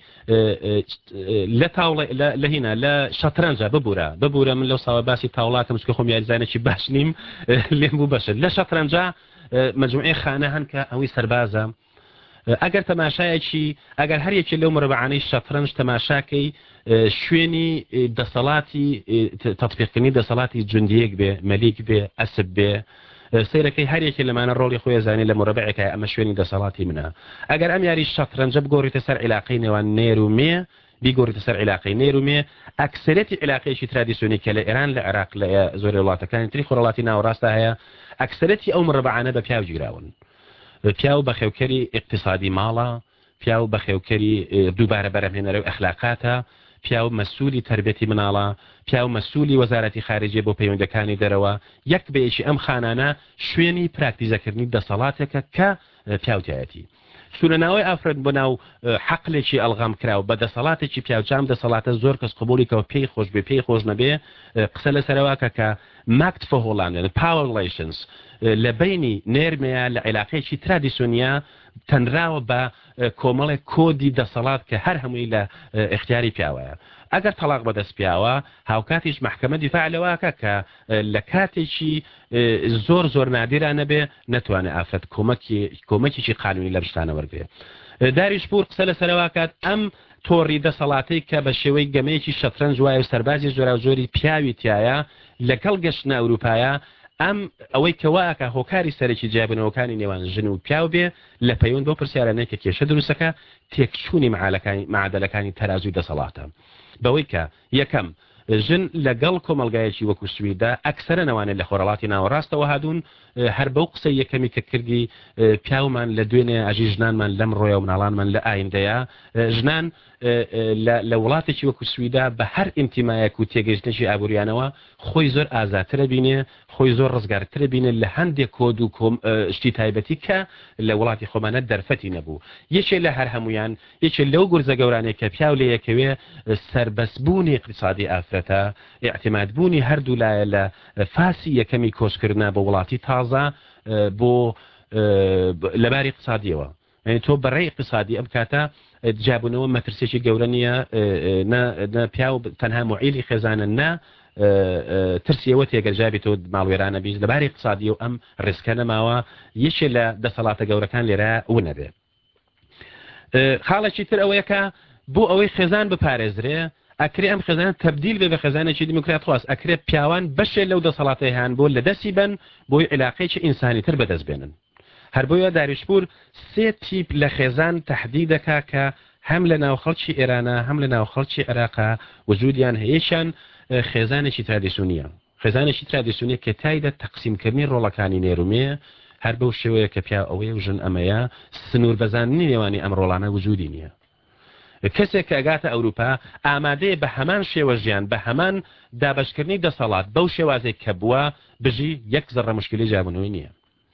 لە تاوڵ لە هینا لە شەترەنجە ببوورە من لەو ساوە باسی تاوڵاتم چکە خۆم یاریزانێکی باش نیم لێم بوو بەشە لە شەترەنجە مجموعی خانە هەن کە ئەوەی سەربازە ئەگەر تەماشایەکی ئەگەر هەرێکی لەو مربعانەی شەترەنج تەماشاکەی شوێنی دەسەڵاتی تەطبیقکردنی دەسەڵاتی جوندیەک بێ مەلیک بێ ئەسب بێ سیرەکەی هەرێکی لەمانە ڕۆڵی خۆی زانێ لە مربعێکە ئەمە شوێنی دەسەڵاتی منە ئەگەر ئەم یاری شەترەنجە بگۆڕیتە سەر عێلاقەی نێوان نێر و مێ بیگۆڕیتە سەر عێلاقەی نێر و مێ ئەکسەرەتی عێلاقەیەکی ترادیسیۆنی کە لە ئێران لە عێراق لە زۆر وڵاتەکانی تری خۆرەڵاتی ناوەڕاستە هەیە ئەکسەرەتی ئەو مربعانە بە پیاو گیراون پیاو بە خێوکەری اقتصادی ماڵە پیاو بە خێوکەری دووبارە بەرەمهێنەرە و ئەخلاقاتە پیاو مەسوولی تربێتی مناڵە پیاو مەسوولی وەزارەتی خارجیە بۆ پەیوەندەکانی دەرەوە یەک بەیەکی ئەم خانانە شوێنی پراکتیزەکردنی دەسەڵاتێکە کە پیاوتایەتی سوورەناوی ئافرەت بۆ ناو حەقلێکی ئەلغام کراوە بە دەسەڵاتێکی پیاوچام دەسەڵاتە زۆر کەس قبولیکەوە پێی خۆش بێ پێی خۆش نەبێ قسە لە سەرواکە کە ماکت فۆ هۆڵاندن پاوەر ریلیشنز لە بینی نێرمەیە لە عێلاقەیەکی ترادیسیۆنیا تەنراوە بە کۆمەڵێک کۆدی دەسەڵات کە هەر هەمووی لە اختیاری پیاوەیە ئەگەر تەلاق بەدەست پیاوە هاوکاتیش محکەمە دیفاع لەواکە کە لە کاتێکی زۆر نادیرانە بێ نەتوانێت ئافرەت کۆمەکێکی قانونی لە شتانە وەرگێ داریشپور قسە لە سەرواکات ئەم تۆڕی دەسەڵاتی کە بە شێوەی گەمەیەکی شەترەنج وایە و سەربازی زۆری پیاوی تایە لەگەڵ گەشتە ئەوروپایە ئەم ئەوەی کەواکە هۆکاری سەرێکی جیابنەوەکانی نێوان ژن و پیاو بێ لە پەیوەند بۆ پرسیارانەیە کە کێشە دروستەکە تێکچوونی معادلەکانی تەرازوی دەسەڵاتە بەوەی کە یەکەم ژن لەگەڵ کۆمەلگایەکی وەکو سویدا ئەکسەرە نەوانێت لە خۆرەڵاتی ناوەڕاستەوە هادوون هەر بەو قسە یەکەمی کە کردی پیاومان لە دوێنێ ئەژی ژنانمان لەم ڕۆیە و مناڵانمان لە ئایندەیە ژنان لە وڵاتێکی وەکو سویدا بە هەر ئیمتیمایەک و تێگەیشتنێکی ئابوریانەوە خۆی زۆر ئازاترە بینێ خۆی زۆر ڕزگارترە بینێت لە هەندێک کۆد و شتی تایبەتی کە لە وڵاتی خۆمانە دەرفەتی نەبوو یەکێ لە هەر هەمویان یەکێ لەو گورزە گەورانێک کە پیاو لە یەکەوێ سربەسبوونی اقتصادی ئافرەتە اعتمادبوونی هەردوو لایە لە فاسی یەکەمی کۆچکردنا بە وڵاتی تازە بۆ لەباری اقتصادیەوە تۆ بەڕێی اقتصادی ئەم کاتە جابوونەوە مەترسێکی گەورە نییە پیاو تەنها معیلی خێزانە نا ترسیەوە تێگەرجابی تۆ ماڵوێرانە بیست لەباری اقتصادی و ئەم ڕێسکە نەماوە یەکێ لە دەسەڵاتە گەورەکان لێرە و نەبێ خاڵێکی تر ئەوەیەکە بۆ ئەوەی خێزان بپارێزرێ ئەکرێ ئەم خێزانە تەبدیل بێ بە خێزانێکی دیموکرات خواست ئەکرێ پیاوان بەشێ لەو دەسەڵاتی هەیان بۆ لە دەستی بن بۆی عێلاقەیەکی ئینسانی تر بەدەست بێنن هەر بۆیە داریشپور سێ تیپ لە خێزان تەحدید دەکا کە هەم لە ناو خەڵکی ئێرانە هەم لە ناو خەڵکی عێراقا وجودیان هەیەشان خێزانێکی ترادیسیۆنیە خێزانێکی ترادیسیۆنی کە تایدە تەقسیمکردنی ڕۆڵەکانی نێرومێ هەر بەو شێوەیە کە پیا ئەوەیە و ژن ئەمەیە سنوور بەزاننی نێوانی ئەم ڕۆڵانە وجودی نییە کەسێک کە ئەگاتە ئەوروپا ئامادەیە بە هەمان شێوە ژیان بە هەمان دابشکردنی دەسەڵات بەو شێوازێک کە بووە بژی یەک زەڕە مشکلی جابوونەوەی نییە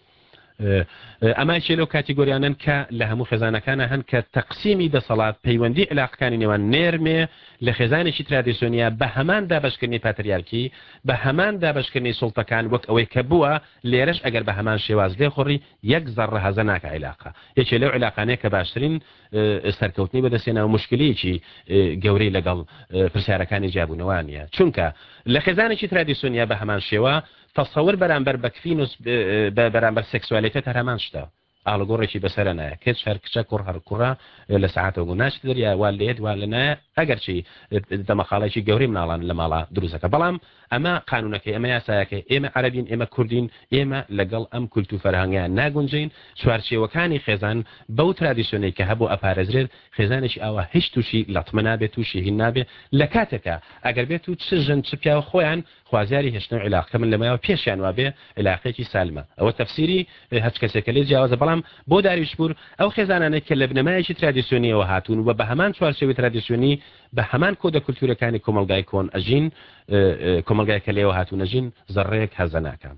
ئەمە لەو کاتیگۆریانن کە لە هەموو خێزانەکانە هەن کە تەقسیمی دەسەڵات پەیوەندی علاقەکانی نێوان نێرمێ لە خێزانێکی ترادیسیۆنیا بە هەمان دابشکردنی پاتریارکی بە هەمان دابشکردنی سوڵتەکان وەک ئەوەی کە بووە لێرەش ئەگەر بە هەمان شێواز لێ خۆڕی یەک زەڕە هەزە ناکە عیلاقە یەکێ لەو علاقانەیە کە باشترین سەرکەوتنی بەدەستێنەوە مشکلەیەکی گەورەی لەگەڵ پرسیارەکانی جیابوونەوە نیە چونکە لە خێزانێکی ترادیسیۆنیا بە هەمان شێوە تصور بەرامبەر بە کفینوس بەرامبەر سێکسوالیتێت هەمان شتە ئاڵگۆڕێکی بەسەر نایە کێت هەر کچە کوڕ هەر کوڕە لە ساعتەوە ناچ دەریا وا لێت وا لە نایە ئەگەرچی دەمەخاڵێکی گەوری مناڵان لە ماڵا دروستەکە بەڵام ئەمە قانونەکەی ئەمە یاسایەکە ئێمە عەرەبین ئێمە کوردین ئێمە لەگەڵ ئەم کولتور فەرهەنگیان ناگونجین چوارچێوەکانی خێزان بەو ترادیسیۆنەی کە هەبوو ئەپارێزرێت خێزانێکی ئاوا هیچ تووشی لەطمە نابێت تووشی هین نابێت لە کاتێکە ئەگەر بێت و چ ژن چ پیاوە خۆیان خوازیاری هێشتن علاقە من لەمایەوە پێشیان وابێ علاقەیەکی سالمە ئەوە تەفسیری هەچ کەسێکە لێ جیاوازە بەڵام بۆ داریشپور ئەو خێزانانە کە لە بنەمایەکی ترادیسیۆنیەوە هاتوون و بە هەمان چوارچێوی ترادیسیۆنی بە هەمان کۆدە کولتورەکانی کۆمەلگای کۆن ئەژین کۆمەلگای کە لێەوە هاتوون ئەژین زەڕێک هەزە ناکەن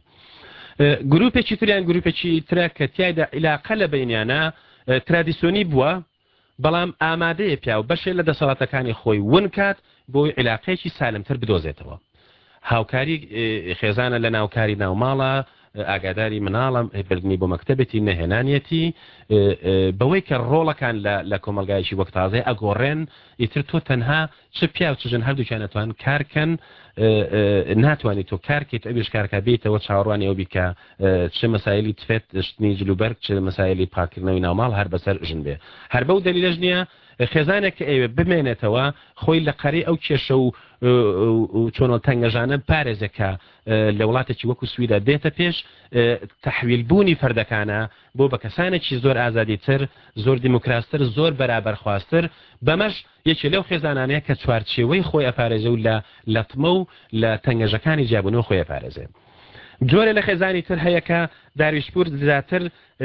گروپێکی تریان گروپێکی ترە کە تیایدا علاقە لە بینیانە ترادیسیۆنی بووە بەڵام ئامادەیە پیا و بەشێ لە دەسەڵاتەکانی خۆی ون کات بۆی علاقەیەکی سالمتر بدۆزێتەوە هاوکاری خێزانە لە ناوکاری ناوماڵە ئاگاداری مناڵم بردننی بۆ مەکتەبێتی نەهێنانیەتی بەوەی کە ڕۆڵەکان لە کۆمەلگایکی وەک تازای ئەگۆڕێن ئیتر تۆ تەنها چ پیا و چژن هەردووچیان ناتوان کارکەن ناتوانێت تۆ کارکەیت ئەویش کارکە بێتەوە چاوەڕوانی ئەو بیکە چه مەسایلی تفێت شتنی جلوبەرگ چه مەسایلی پاکردنەوەی ناوماڵ هەر بەسەر ژن بێ هەر بەو دەلیلەش نییە خێزانێک کە ئەوێ بمێنێتەوە خۆی لە قەری ئەو کێشە و چۆنە تەنگەژانە پارێزەکە لە وڵاتێکی وەکو سویدا دێتە پێش تەحویلبوونی فەردەکانە بۆ بە کەسانێکی زۆر ئازادی تر زۆر دیموکراستر زۆر بەرابەرخواستر بەمەش یەکێ لەو خێزانانەیە کە چوارچێوەی خۆی ئەپارێزە و لە لەتمە و لە تەنگەژەکانی جیابونەوە خۆی ئەپارێزێ جۆرە لە خێزانی تر هەیە کە داریشپور زیاتر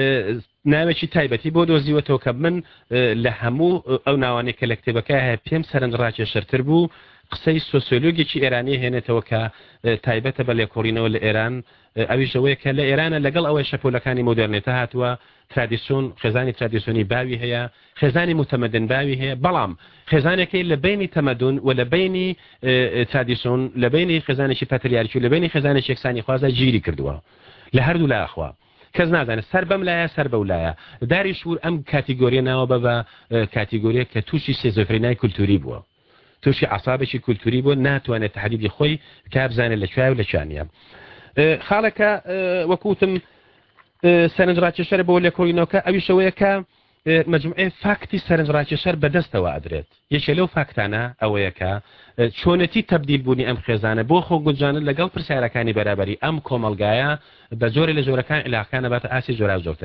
ناوێکی تایبەتی بۆ دۆزیوەتەوە کە من لە هەموو ئەو ناوانەی کە لە کتێبەکە هەیە پێم سەرنجڕاکێشتر بوو قسەی سۆسیۆلۆگێکی ئێرانی هێنێتەوە کە تایبەتە بە لێکۆڕینەوە لە ئێران ئەویشەوەیە کە لە ئێرانە لەگەڵ ئەوەی شەپۆلەکانی مۆدرنێتە هاتووە ترادیسیۆن خێزانی ترادیسیۆنی باوی هەیە خێزانی متەمەدن باوی هەیە بەڵام خێزانێکی لە بینی تەمەدون و لە بینی ترادیسیۆن لە بینی خێزانێکی پەتریارکی و لە بینی خێزانێکی یەکسانی خوازە گیری کردووە لە هەردوو لایەخوا کەس نازانێت سەر بەم لایە سەر بەو لایە داریشپور ئەم کاتیگۆریە ناوە بە کاتیگۆریە کە تووشی سێزۆفرینای کولتوری بووە تووشی عسابێکی کولتوری بۆ ناتوانێت تحدیدی خۆی کابزانێت لە کوێ و لە چانیە خاڵەکە وەکوتم سەرنجڕاکێشەر بۆ لێکۆڵینەوەکە ئەویشەوەیە کە مجموعه فاکتی سەرنجڕاکێشەر بەدەستەوە ئەدرێت یەکێ لەو فاکتانە ئەوەیە کە چۆنەتی تەبدیل بوونی ئەم خێزانە بۆ خۆ گونجانن لەگەڵ پرسیارەکانی بەرابەری ئەم کۆمەلگایە بە جۆرە لە جۆرەکان علاقانە باتە ئاسی جۆرا زۆرتر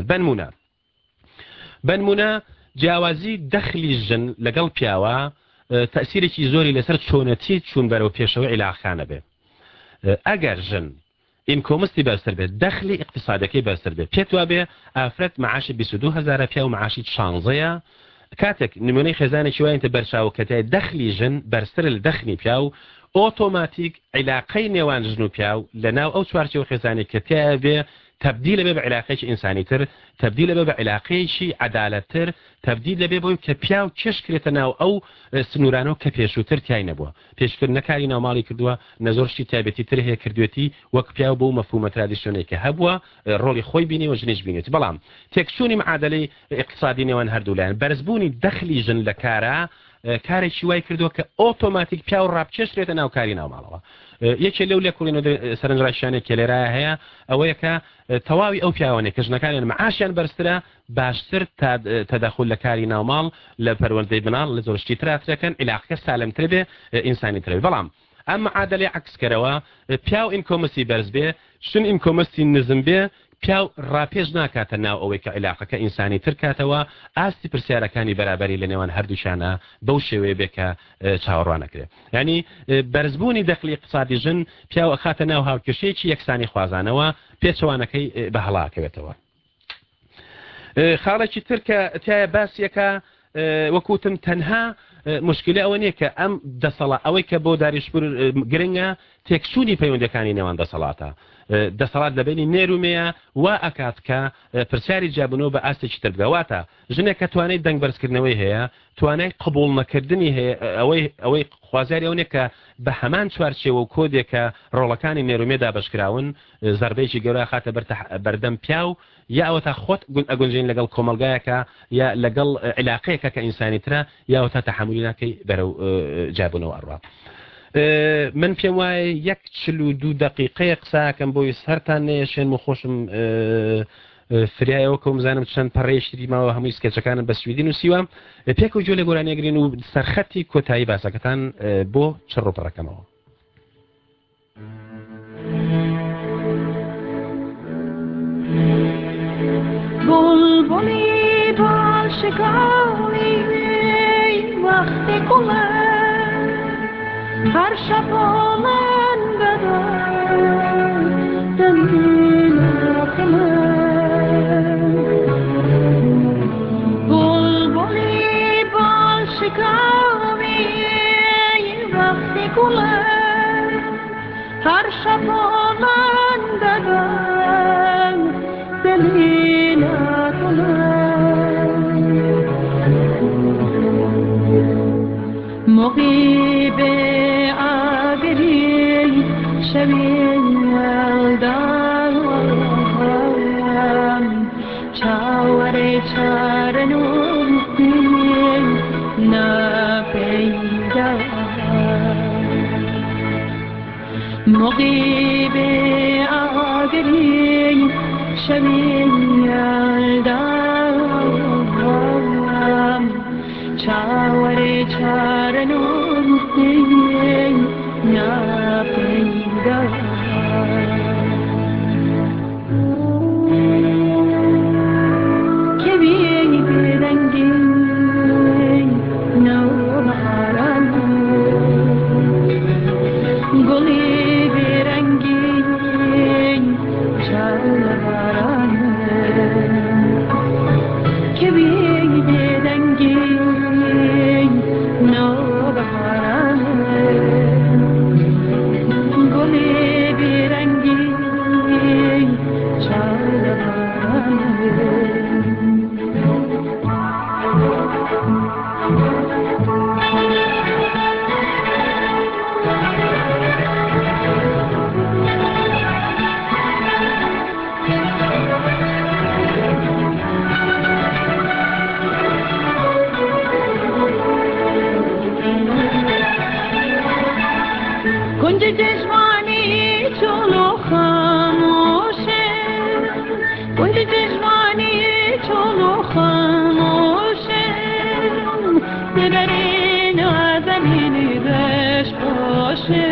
بنمونە جیاوازی دەخلی ژن لەگەڵ پیاوە تەسیرێکی زۆری لەسەر چۆنەتی چوون بەرەو پێشەوە علاقانە بێ ئەگەر ژن ئینکۆمستی بەرزتر بێت دەخلی اقتصادەکەی بەرزتر بێت پێت وابێ ئافرەت معاشی 22,000 پیا و معاشی 16 کاتێک نمونەی خێزانێکی وایەتە بەرچاوکەتای دەخلی ژن بەرزتر لە دەخلی پیا و ئۆتۆماتیک علاقەی نێوان ژن و پیا و لەناو ئەو چوارچێوە خێزانێک کە تیا بێ تبدیل بێ بە علاقەیەکی ئینسانی تر تبدیل بێ بە علاقەیەکی عەدالەتتر تبدیل دەبێ بۆی کە پیا و کێش کرێتە ناو ئەو سنوورانەوە کە پێشووتر تای نەبووە پێشکردنەکاری ناوماڵی کردووە نەزۆرشتی تایبەتی تر هەیە کردوێتی وەک پیا و بۆ مەفهومە ترادیسیۆنی کە هەبووە ڕۆڵی خۆی بینی و ژنیش بینێت بەڵام تێکچوونی معادلەی اقتصادی نێوان هەردوولایەن بەرزبوونی دەخلی ژن لە کارە کارێکی وای کردووە کە ئۆتۆماتیک پیا و ڕابکێشرێتە ناو کاری ناوماڵەوە یەکێ لەو لێکۆڵینەوە سەرنجڕاکێشانێک کە لێرایە هەیە ئەوەیە کە تەواوی ئەو پیاوانێک کە ژنەکانیان معاشیان بەرزترە باشتر تەدەخل لە کاری ناوماڵ لە پەروەردەی بناڵ لە زۆرشتی تراترەکەن علاقەکە سالمتر بێ ئینسانی ترەوێ بەڵام ئەم معادلەی عکسکەرەوە پیا و ئینکۆمەسی بەرز بێ شن ئینکۆمەستی نزم بێ پیا و ڕاپێش ناکاتە ناو ئەوەی کە علاقەکە ئینسانی تر کاتەوە ئاستی پرسیارەکانی بەرابەری لە نێوان هەردووشانە بەو شێوەیە بێ کە چاوەڕوانەکرێت ینی بەرزبوونی دەخلی اقتصادی ژن پیاوە خاتە ناو هاوکێشەیەکی یەکسانی خوازانەوە پێچەوانەکەی بەهەڵاکەوێتەوە خاڵێکی تر کە تایە باسیەکە وەکوتم تەنها مشکلە ئەوە نییە کە ئەم دەسەڵات ئەوەی کە بۆ داریشپور گرنگە تێکچوونی پەیوەندەکانی نێوان دەسەڵاتە دەسەڵات لەبینی نێرومەیە وا ئەکات کە پرسیاری جیابونەوە بە ئاستێکی ترگەواتە ژنێک کە توانای دەنگ بەرزکردنەوەی هەیە توانای قبول نەکردنی هەیە ئەوەی خوازیاری ئەوەیە کە بە هەمان چوارچێوە و کۆدێکە ڕۆڵەکانی نێرومێدا بەشکراون زەربەیەکی گەورە خاتە بەردەم پیا و یا ئەوە تا خۆت ئەگونجین لەگەڵ کۆمەلگایەکە یا لەگەڵ علاقەیەکە کە ئینسانی ترە یاوە تا تەحملی ناکەی بەرەو جیابونەوە ئەڕوا من پێم وایە 1:42 دقیقەیە قساکەم بۆی هەرتان نێشێن و خۆشم فریایەوە کەم زانم چەند پەڕێشتری ماوە هەمووی سکەچەکانم بە سویدی نووسیوە پێک و جۆ لە گۆرانیەگرین و سەرخەتی کۆتایی باسەکەتان بۆ چڕۆپەڕەکەمەوە. بلبلی بال شکاری وقتی کلن هر شب آمنده دنین کلن بلبلی بال شکاری وقتی کلن هر شب آمنده دنین مقیب آگری شویلدان چاوره چارنوی نپیدا مقیب آگری شویلدان چاوره چارنوی نپیدا که بیایی برنگی نوبهاران گلی برنگی چالباران که بیایی برنگی نوبهاران گلی برنگی چالباران کنج چشمانی چونو خاموشه کنج چشمانی چونو خاموشه ببرین آزمینی رش باشه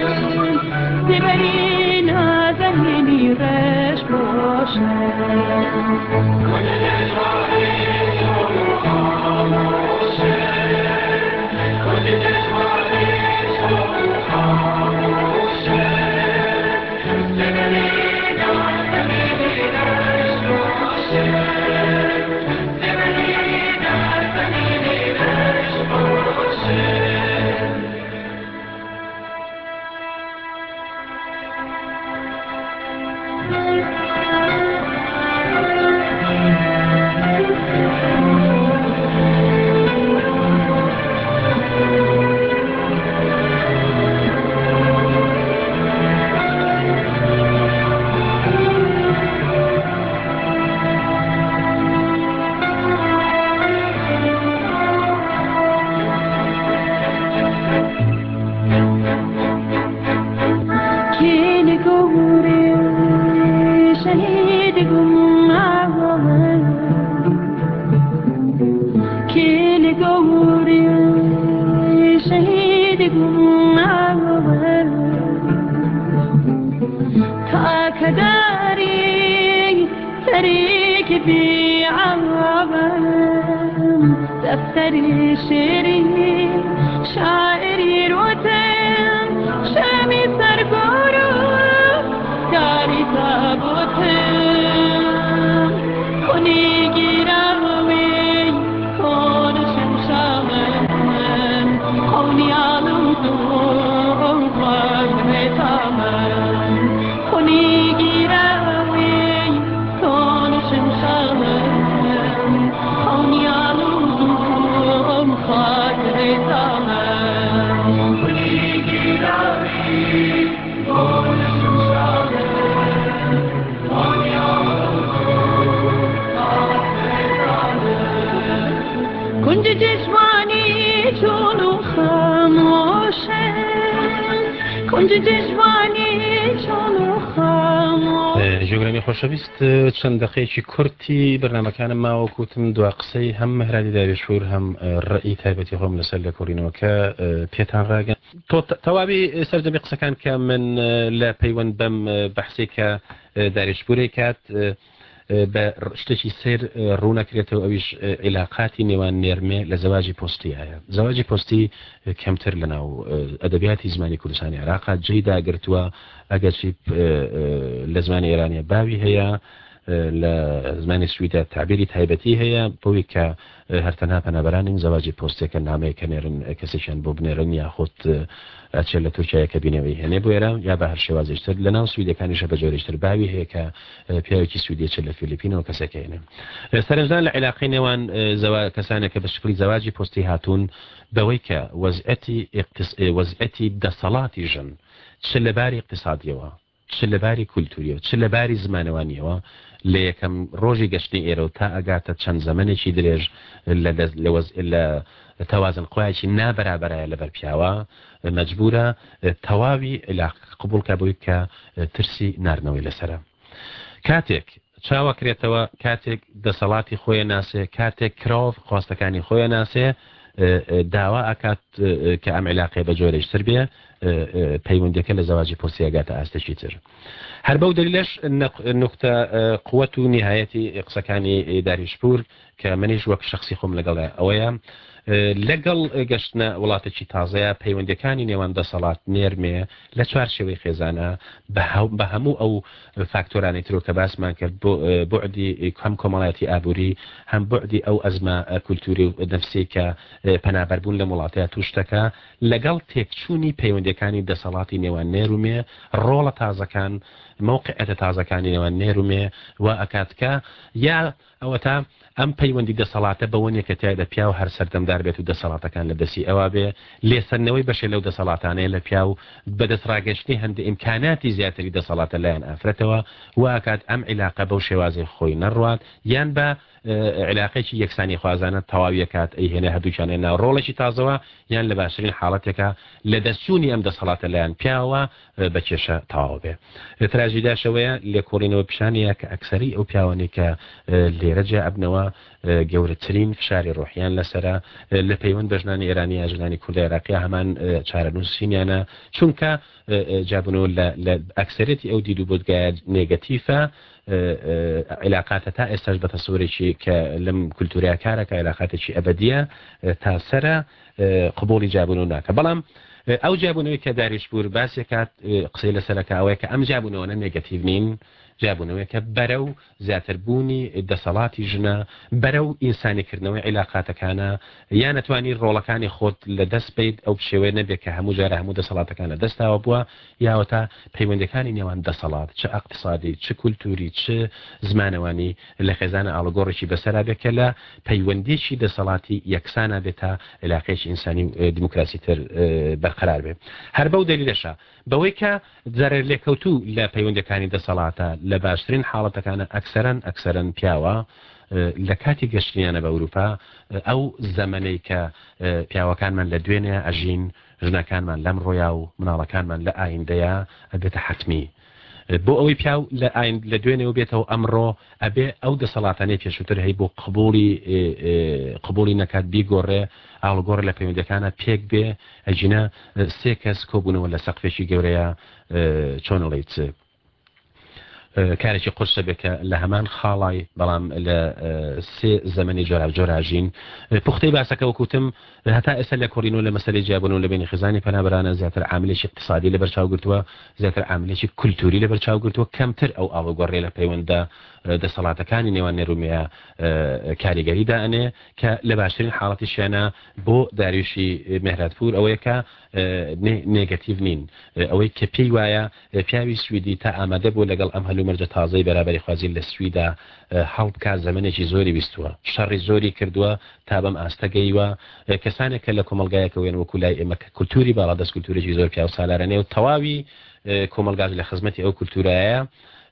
ببرین آزمینی رش باشه کنج چشمانی چونو خاموشه کنج چشمانی چونو خاموشه ببرین آزمینی رش باشه ببرین آزمینی رش باشه Kini gori shahid gumawar Kini gori shahid gumawar Ta kadari tarik bi'awar دفتری شعری شاعری روتم شمی سرگارو داری تابوتم کنی گیرامی کن شمشامن خونی آلو تو خواهی تامن کنی گیرامی کن شمشامن خونی آلو خاطر تامن کنی گیرامی جوانی چون خام جۆگرامی خۆشەویست چەند دقەیەکی کورتی بەرنامەکانم ماوەکوتم دو قسەی هەم مەهرانی داوێشور هەم ڕئی تایبەتی خۆم لەسەر لە کۆڕینەوەکە پێتان ڕاگەن تەواوی سەردەمی قسەکان کە من لە پەیوەند بەم بەحسێک کە داریشپورەی کات بە شتێکی سێر ڕوونەکرێتەوە ئەویش عیلاقاتی نێوان نێرمێ لە زەواجی پۆستی هەیە زەواجی پۆستی کەمتر لەناو ئەدەبیاتی زمانی کوردستانی عێراقا جێی داگرتووە ئەگەرچی لە زمانی ئێرانیە باوی هەیە لە زمانی سویدە تعبیری تایبەتی هەیە بۆی کە هەرتەنها پەنابەرانی زەواجی پۆستێکە نامەیەکە نێرن کەسێکیان بۆ بنێرن یاخۆت ئەچێت لە تورکیایەکە بینەوەی هەنێ بۆ ئێرە یا بە هەر شێوازیشتر لە ناو سویدەکانیشە بە جۆرەشتر باوی هەیە کە پیاوێکی سویدی چێت لە فیلیپینەوە کەسێکێنێ سەرنجدان لە عێلاقی نێوان کەسانێکە بە شکلی زەواجی پۆستی هاتوون بەوەی کە وەزعەتی دەسەڵاتی ژن چ لەباری اقتصادیەوە چ لەباری کولتوریەوە چ لەباری زمانەوانیەوە لە یەکەم ڕۆژی گەشتنی ئێرە تا ئەگاتە چەند زەمنێکی درێژ لە تەوازن قوایکی نابەرابەرایە لەبەر پیاوە مەجبورە تەواوی قبولکە بووی کە ترسی نارنەوەی لەسرە کاتێک چاوەکرێتەوە کاتێک دەسەڵاتی خۆیان ناسێ کاتێک کرۆڤ خواستەکانی خۆیان ناسێ داوا ئاکات کە ئەم عێلاقەیە بە جۆرەشتر بێ پەیوەندەکە لە زەواجی پۆستیەگاتە ئاستێکی تر هەر بەو دلیلش نقطە قووەت و نهایەتی قسەکانی داریشپور کە منیش وەک شخصی خۆم لەگەڵە ئەوەیە لەگەڵ گەشتنە وڵاتێکی تازەیە پەیوەندەکانی نێوان دەسەڵات نێرمێ لە چوار شێوەی خێزانە بە هەموو ئەو فاکتۆرانی ترۆ کە باسمان کرد بۆعدی هەم کۆمەڵایەتی ئابووری هەم بۆعدی ئەو ئەزمە کولتوری و نەفسی کە پەنابەربوون لە وڵاتەیە توشتەکە لەگەڵ تێکچوونی پەیوەندەکانی دەسەڵاتی نێوان نێرومێ ڕۆڵە تازەکان مووقعەتە تازەکانی نێوان نێرومێ و ئەکاتکە یا ئەوە تا ئەم پەیوەندی دەسەڵاتە بەوەنێکە تایدا پیا و هەر سەردەمدار بێت و دەسەڵاتەکان لە دەستی ئەوە بێ لێسەرنەوەی بەشێ لەو دەسەڵاتانەیە لە پیا و بەدەستڕاگەشتنی هەندێک ئیمکاناتی زیاتری دەسەڵاتە لایەن ئافرەتەوە واکات ئەم عیلاقە بەو شێوازی خۆی نەڕوات یان بە علاقێکی یەکسانی خوازانە تەواویەکات ئەیهێنە هەردووچانێ ناو ڕۆڵێکی تازەوە یان لە باشترین حاڵەتێکە لە دەستچوونی ئەم دەسەڵاتە لایەن پیاوە بە کێشە تەواو بێ تراژیداشەوەیە لێکۆڵینەوە پیشانەیە کە ئەکسەری ئەو پیاوانەی کە لێرەجا ئەبنەوە گەورەترین فشاری ڕۆحیان لەسرە لە پەیوەند بە ژنانی ئێرانی یا ژنانی کوردە عێراقی هەمان چارەنووسینیانە چونکە جابنەوە لە ئەکسەرەتی ئەو دید و بۆدگایە نێگەتیفە علاقاتە تا ئێستاش بە تەسەورێکی کە لەم کولتوریا کارەکە علاقاتێکی ئەبەدیە تا سرە قبولی جابنەوە ناکە بەڵام ئەو جابنەوەی کە داریشپور باسێکات قسەی لەسەرەکە ئەوەیە کە ئەم جابنەوە نێگەتیڤ نین جابوونەوەی کە بەرە و زیاتربوونی دەسەڵاتی ژنە بەرە و ئینسانیکردنەوەی عیلاقاتەکانە یان نەتوانی ڕۆڵەکانی خۆت لە دەست بیت ئەو شێوەیە نەبێت کە هەموو جارە هەموو دەسەڵاتەکان لە دەستاوە بووە یاوەتا پەیوەندەکانی نێوان دەسەڵات چه اقتصادی چه کولتوری چه زمانەوانی لە خێزانە ئاڵگۆڕێکی بەسەرا بێت کە لە پەیوەندێکی دەسەڵاتی یەکسانە بێت تا علاقەیەکی ئینسانی دیموکراسی تر بەرقەرار بێت هەر بەو دلیلەشە بەوەی کە جارێ لێکەوتوو لە پەیوەندەکانی دەسەڵاتە لە باشترین حاڵەتەکانە ئەکسەرەن پیاوە لە کاتی گەشتیانە بە ئەوروپا ئەو زەمەنەی کە پیاوەکانمان لە دوێنێ ئەژین ژنەکانمان لەم ڕۆیا و مناڵەکانمان لە ئایندەیە ئەبێتە حتمی بۆ ئەوەی پیاو لە دوێنێ و بێتەوە ئەمڕۆ ئەبێ ئەو دەسەڵاتانەی پێشووتر هەی بۆ قبولی نەکات بیگۆڕێ ئاڵگۆڕ لە پەیوەندەکانە پێک بێ ئەجینە سێ کەس کۆبوونەوە لە سەقفێکی گەورەیە چۆنەڵێیت کارێکی قورسە بێکە لە هەمان خاڵای بەڵام لە سێ زەمەنی جۆراژین پوختەی باسەکە وەکوتم هەتا ئێستا لە کۆڕینەوە لە مەسەلەی جیاببوون لە بینی خزانی پەنابەرانە زیاتر عاملێکی اقتصادی لە بەرچاوگرتووە زیاتر عاملێکی کولتوری لە بەرچاوگرتووە کەمتر ئەو ئاڵوگۆڕێ لە پەیوەندە دەسەڵاتەکانی نێوان نێرومەیە کاریگەریدا ئەنێ کە لە باشترین حاڵەتیشیانە بۆ داریوشی مێهراتپور ئەوەیە کە نێگەتیڤ نین ئەوەی کە پێی وایە پیاوی سویدی تا ئامادە بۆ لەگەڵ ئەم هەلومەرجە تازەی بەرابەری خوازی لە سویدا هەڵبکە زەمنێکی زۆری بیستووە شەڕی زۆری کردووە تا بەم ئاستەگەیوە کەسانێک کە لە کۆمەلگایەکە وێن وەکو لای ئێمە کولتوری باڵا دەست کولتورێکی زۆر پیا و سالارانێ و تەواوی کۆمەلگاز لە خزمەتی ئەو کولتورایە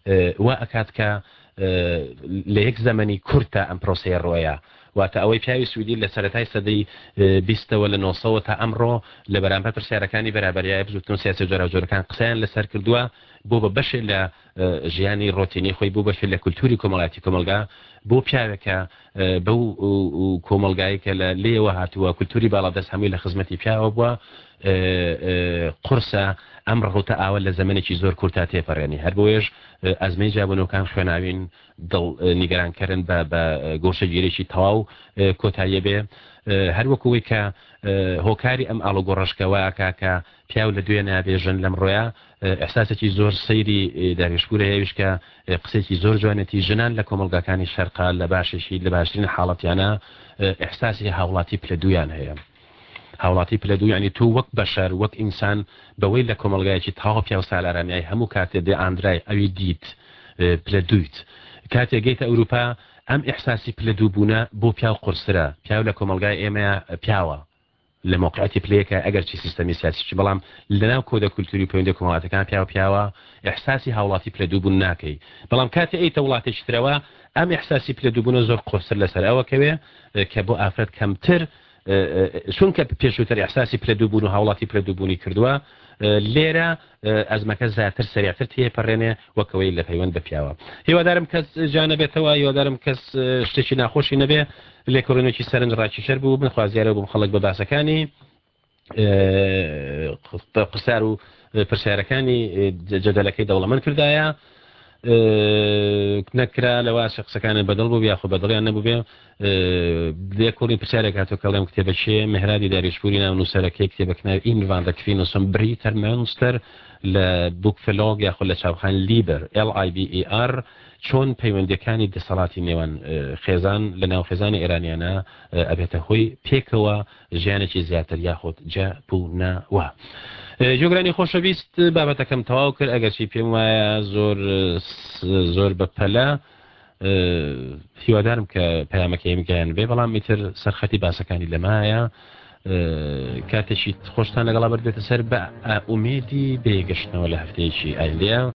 وا ئەکات کە لە یەک زەمەنی کورتە ئەم پرۆسەیە ڕۆیە واتە ئەوەی پیاوی سوودی لە سەرەتای سەدەی 20ەوە لە 90ەوە تا ئەمڕۆ لە بەرامبەر پرسیارەکانی بەرابەریای بزوتن سیاسی جۆرەوجۆرەکان قسەیان لەسەر کردووە بۆ بە بەشێ لە ژیانی ڕۆتینی خۆی بوو بەشێ لە کولتوری کۆمەڵاتی کۆمەلگا بۆ پیاوێکە بەو کۆمەلگایی کە لە لێوە هاتووە کولتوری باڵادەست هەمووی لە خزمەتی پیاوە بووە قورسە ئەم ڕۆتە ئاوە لە زەمنێکی زۆر کورتا تێپەڕێنی هەر بۆیش ئەزمەی جابوونەکان خوێناوین دڵ نیگەرانکردن بە گۆشەگیرێکی تەواو کۆتاییە بێ هەروەکوی کە هۆکاری ئەم ئاڵۆگۆڕشکەوە کاکە پیاو لە دوێ نابێژن لەم ڕۆیە ئەحساسێکی زۆر سەیری داریشپورە هێویش کە قسێکی زۆر جوانێتی ژنان لە کۆمەلگاکانی شەرقا لە باشێکی لە باشترین حاڵەتیانە ئەحساسی هاوڵاتی پلە دوویان هەیە هاوڵاتی پلە دوو ینی تو وەک بەشەر وەک ئینسان بەوەی لە کۆمەلگایەکی تاوا پیا و سالارانیای هەموو کاتێ دێ ئاندرای ئەوی دیت پلە دویت کاتێک گەیتە ئەوروپا ئەم ئیحساسی پلە دوو بوونە بۆ پیاو قورسرە پیاو لە کۆمەلگای ئێمە پیاوە لە موقعەتی پلەیەکە ئەگەر چی سیستەمی سیاسیی بەڵام لەناو کۆدە کولتوری پەیوەندی کۆمەڵاتەکان پیاوە ئیحساسی هاوڵاتی پلە دوو بوون ناکەی بەڵام کاتێ ئەیتە وڵاتێکی ترەوە ئەم ئیحساسی پلە دوو بوونە زۆر قورسر لەسەر ئەوەکەوێ کە بۆ ئافرەت کەمتر چونکە پێشووتر ئیحساسی پلە دوو بوون و هاوڵاتی پلە دوو بوونی کردووە لێرە ئەزمەکە زیاتر سریعتر تێپەڕێنێ وەکەوەی لە پەیوەند بە پیاوە هیوادارم کەس جانە بێتەوە هیوادارم کەس شتێکی ناخۆشی نەبێ لێکۆڕینێکی سەرنج ڕاکی شەر بوو من خوازیارە بووم خەڵک بە باسەکانی قسار و پرسیارەکانی جەدەلەکەی دەوڵەمەند کردایە نەکرا لەوا شخصەکانە بەدڵ بوو یاخۆ بەدڵیان نەبوو بێ دێ کوڕی پرسیارێک هاتۆ کەڵێم کتێبە چێ مهرادی داریشپوری ناو نووسەرەکەی کتێبەکناو ئینڤان دەکفینوسم بریتەر مەنستەر لە بوکفلۆگ یاخۆ لە چاوخان لیبەر LIBER چۆن پەیوەندەکانی دەسەڵاتی نێوان خێزان لە ناو خێزانی ئێرانیانە ئەبێتە هۆی پێکەوە ژیانێکی زیاتر یاخۆت جەبوونەوە. جۆگرانی خۆشەویست بابەتەکەم تەواو کرد ئەگەرچی پێم وایە زۆر بەپەلە هیوادارم کە پەیامەکەی میگەیان بێ بەڵام میتر سەرخەتی باسەکانی لەمایە کاتێکی خۆشتان لەگەڵا بەردێتە سەر بە ئومێدی بێگەشتنەوە لە هەفتەیەکی ئایندەیە